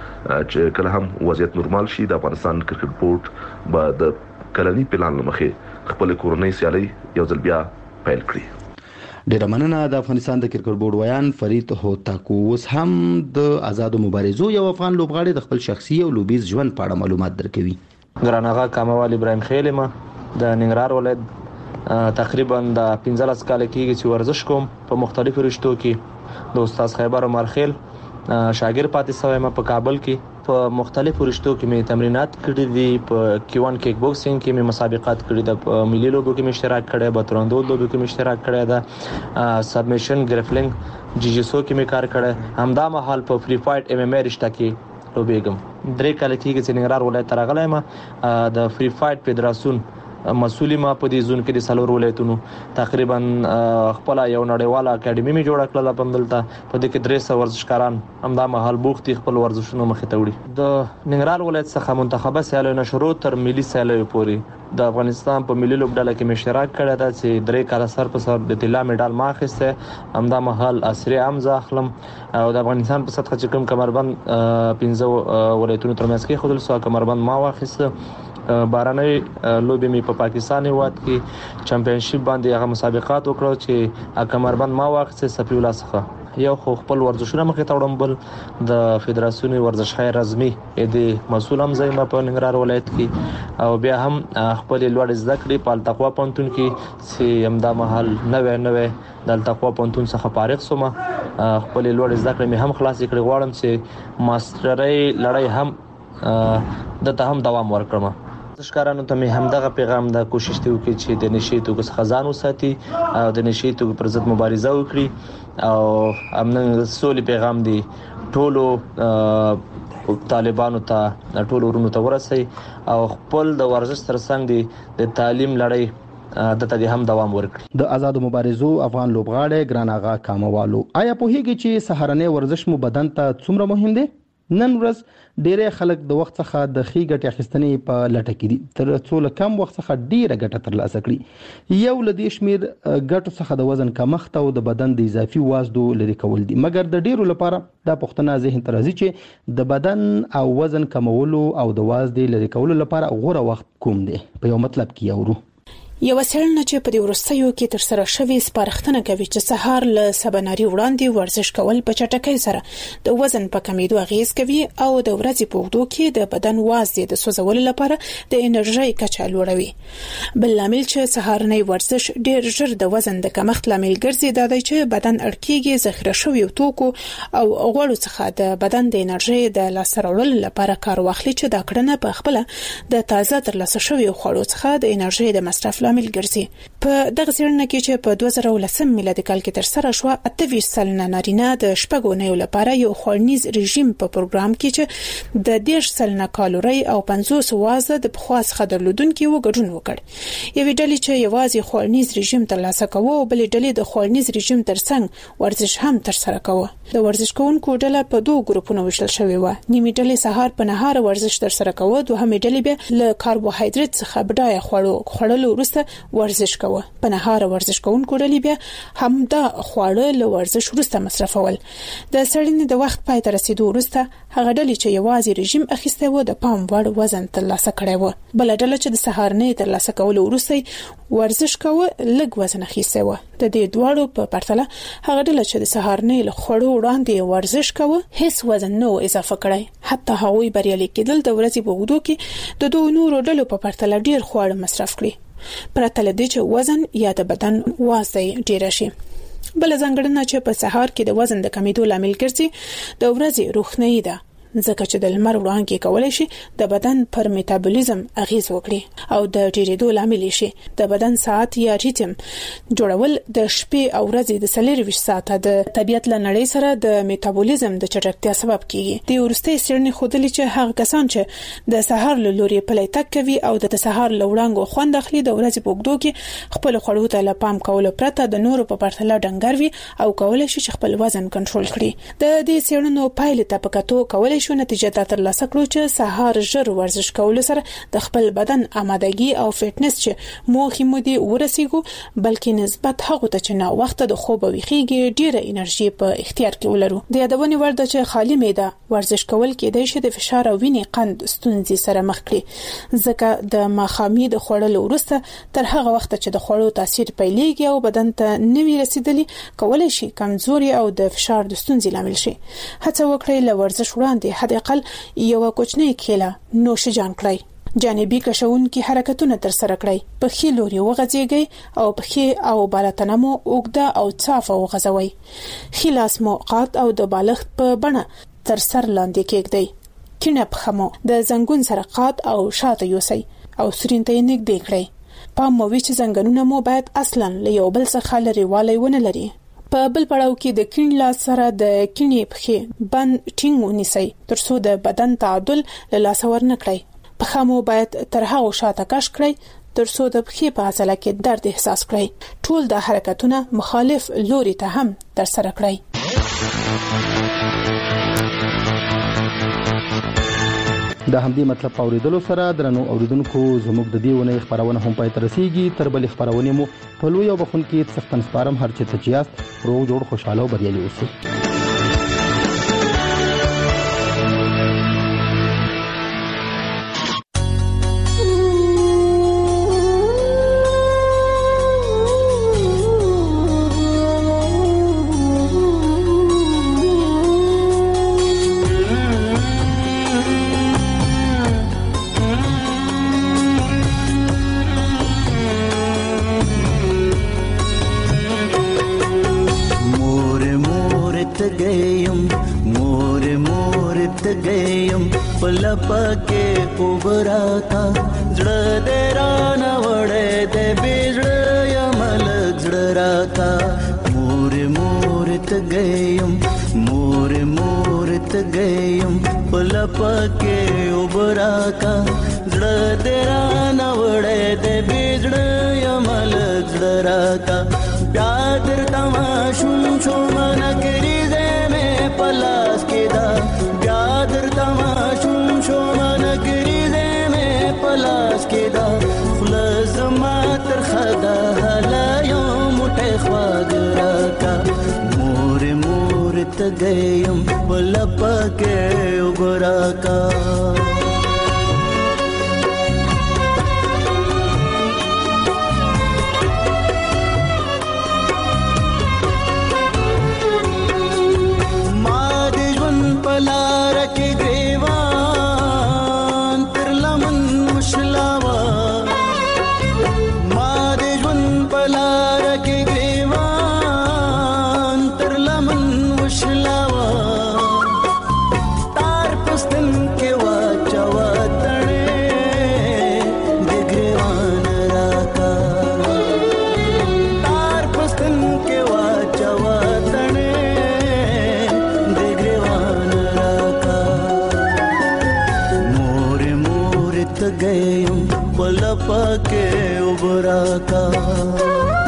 چې کله هم وضعیت نورمال شي د افغانستان کرکټ بورډ به د کلنی پلان لمخې خپل کورنۍ سیالي یو ځل بیا پیل کړي. ډیره مننه. د افغانستان د کرکټ بورډ ویان فرید هوتک. اوس هم د آزادو مبارزو یو افغان لوبغاړی د خپل شخصي او لوبیز ژوند په اړه معلومات درکوي. ګرانغه کاموال ابراهیم خیلمه د ننګرهار ولایت تقریبا د 15 کال کېږي چې ورزش کوم په مختلفو رشتو کې. د استاد خیبر عمر خیل شاګرد پاتې شوم په کابل کې. په مختلفو رشتو کې مې تمرینات کړي دي. په کیوان کیک بوکسینګ کې مې مسابقات کړي دي. په ملي لوبو کې مې اشتراک کړی، په ترندو لوبو کې مې اشتراک کړی ده، سبمیشن ګریفلینګ جیجیسو کې مې کار کړی. همدا مهال په فری فایټ MMA رشته کې لوبېږم. 3 کال کېږي چې ننګرهار ولایت ته راغلی یم. د فری فایټ فدراسیون مسؤل ما په دې زون کې د سلور ولایتونو تقریبا خپل یو نړیواله اکیډمي می جوړ کړل په دلته. په دې کې 300 ورزشکاران همدا مهال بوختي خپل ورزشونو مخې ته وړي. د ننګرهار ولایت څخه منتخبه سیالیو شروع تر ملي سیالیو پورې د افغانستان په ملي لوبډله کې اشتراک کړی دی چې 3 کال سر په سر د طلا میډال ما اخیسته. همدا مهال عصري امزه اخلم او د افغانستان په سطح چې کوم کمربند 15 ولایتونو ترمنځ کې خودل سو کمربند ما واخیسته. بارانه لوبې می په پاکستان هیواد کې چمپیونشپ باندې هغه مسابقات وکړو چې کمربند ما واخیسته صفی الله څخه. یو خو خپل ورزشونه مخې ته وړم، بل د فدراسیون ورزشخای رزمي د مسؤل هم زما په ننګرهار ولایت کې او بیا هم خپل لوړ زده کړې په التقوا پونتون کې چې همدا مهال نوې د التقوا پونتون څخه فارغ شوم. خپل لوړ زده کړې مې هم خلاص کړې، غواړم چې ماسترۍ لړۍ هم د ته هم دوام ورکړم. ورزشکارانو ته مې همدغه پیغام د کوشش دی وکړي چې د نشي توکو څخه ځان وساتي او د نشي توکو پر ضد مبارزه وکړي او امن سولې پیغام دی ټولو طالبانو ته ټول ورونو ته ورسي او خپل د ورزش ترڅنګ د تعلیم لړۍ د ته هم دوام ورکړي. د آزاد مبارزو افغان لوبغاړي ګران آغا کاموالو، آیا په هیګي چې سهارنۍ ورزش مو بدن ته څومره مهم دی؟ نن ورځ ډېر خلک د وخت څخه د خې ګټې اخیستنې په لټه کې دي تر څو له کم وخت څخه ډېره ګټه ترلاسه کړي. یو له دې شمېر ګټو څخه د وزن کمښت او د بدن د اضافي وازدو لرې کول دي، مګر د ډېرو لپاره دا پوښتنه ذهن ته راځي چې د بدن او وزن کمولو او د وازدې لرې کولو لپاره غوره وخت کوم دی؟ په یو مطلب کې اورو. یو څېړنه چې په دې وروستیو کې تر سره شوې سپارښتنه کوي چې سهار له سباناري وړاندې ورزش کول په چټکۍ سره د وزن په کمیدو اغیز کوي او د ورځې په اوږدو کې د بدن وازدې د سوځولو لپاره د انرژي کچه لوړوي. بل لامل چې سهارنۍ ورزش ډېر ژر د وزن د کمښت لامل ګرځي دا دی چې بدن اړکیږي ذخیره شوی توکو او غوړو څخه د بدن د انرژي د لاسته راوړلو لپاره کار واخلي چې دا کړنه په خپل د تازه ترلاسه شوی خوړو څخه د انرژي د مصرف لامل ګرځي. په دغه څېړنه کې چې په 2010 میلادي کال کې تر سره شو 28 سلنه نارینه د شپږو نیو لپاره یو خوړنیز رژیم په پروګرام کې چې د 10 سلنه کالوري او 50 وازه د پخوا څخه درلودونکو وګډون وکړ. یوې ډلې چې یوازې خوړنیز رژیم ترلاسه کوي او بلې ډلې د خوړنیز رژیم ترڅنګ ورزش هم تر سره کوي. د ورزش کوونکو ډله په دوه ګروپونو ویشل شوې و. نیمه ډلې سهار په نهار ورزش تر سره کوي، دوهمه ډلې به له کاربوهایډریټ څخه بډایه خوړلو وروسته ورزش کوي. په نهار ورزش کوونکو ډلې بیا هم دا خواړه له ورزش وروسته مصرفول. د سړینې د وخت پای ته رسیدو وروسته هغه ډلې چې یوازې رژیم اخیسته و د پام وړ وزن ترلاسه کړی و. بل ډله چې د سهارنۍ ترلاسه کولو وروسته ورزش کوي لږ وزن اخیسته و. د دې دواړو په پرتله هغه ډله چې د سهارنۍ له خوړو وړاندې ورزش کوي هیڅ وزن نه اضافه کړی. حتی هغوی بریالي کېدل د ورځې په اوږدو کې د دوه نورو ډلو په پرتله ډیر خواړه مصرف کړي پرته له دې چې وزن یا د بدن وازدې ډیر شي. بل ځانګړنه چې په سهار کې د وزن د کمیدو لامل ګرځي د ورځې روښنايي ده، ځکه چې د لمر وړانګې کولای شي د بدن پر میټابولیزم اغیز وکړي او د ډیریدو لامل شي. د بدن ساعت یا ریتم جوړول د شپې او ورځې د 24 ساعته د طبیعت له نړۍ سره د میټابولیزم د چټکتیا سبب کیږي. د ورستۍ څېړنې ښودلې چې هغه کسان چې د سهار له لوري پلی تګ کوي او د سهار له وړانګو خوند اخلي د ورځې په اوږدو کې خپل خوړو ته له پام کولو پرته د نورو په پرتله ډنګر وي او کولای شي چې خپل وزن کنټرول کړي. د دې څېړنو پایلې ته په کتو کولای شو نتیجه دا ترلاسه کړو چې سهار ژر ورزش کول سره د خپل بدن آمادګي او فټنس چې موخې مو دي ورسیږو، بلکې نسبت هغه ته چې نه وخت د خوب ویخيږي ډیره انرژي په اختیار کې ولرو. د یادونې وړ ده چې خالی معده ورزش کول کېدای شي د فشار او وینې قند ستونزې سره مخ کړي، ځکه د ماښامي د خوړلو وروسته تر هغه وخت چې د خوړو تاثیر پیلېږي او بدن ته نوي رسیدلی کولای شي کمزوري او د فشار د ستونزې لامل شي. هڅه وکړئ له ورزش وړاندې حد اقل یو کوچنی کیله نوش جان کړئ. جانبي کشونکي حرکتونه تر سره کړئ. په خې لوري وغځيږئ او په خې او بالاتنه مو اوږده او صافه وغځوئ. خې لاس مو قات او د بالښت په بڼه تر سر لاندې کېږدئ. کینه پښه مو د زنګون سره قات او شاته یوسئ او سرین ته نږدې کړئ. پام مو وي چې زنګونونه مو باید اصلا له یو بل څخه لري والی ونه لري. په بل پړاو کې د کیڼ لاس سره د کیڼې پښې بند ټینګ ونیسئ ترڅو د بدن تعادل له لاسه ورنه کړئ. پښه مو باید تر هغو شاته کش کړئ ترڅو د پښې په عضله کې درد احساس کړئ. ټول د حرکتونه مخالف لوري ته هم تر سره کړئ. د همدې مطلب اوریدلو سره درنو اوریدونکو زموږ د دې ونې خبرونه هم پای ته رسیږي. تر بلې خبرونه مو په لوی او بخونکي څښتن سپارم هر چېرته چې یاست روغ جوړ خوشاله او بریالي اوسئ. پکې وبراتا زړه دې رانه وړې دې بيزړه یمل زړه راتا مور مور ته گیم مور مور ته گیم पलपके उबरा का जड़ तेरा नवड़े दे बिजड़ यमल जड़ा का प्यादर तमाशुम छो मन करीजे में पलास केदा प्यादर तमाशुम छो मन करीजे में पलास केदा खुलज मातर खदा हला यौम ख्वागरा का मोर मोर तगयम पलपके उबरा का पलार के ग्रेवान तिरलमन मुशलावा मादेजवन पलार के ग्रेवान तिरलमन मुशलावा तार पुस्तन के वाचवा तणे दिग्रेवान राका तार पुस्तन के वाचवा तणे गए पलपके उबरा का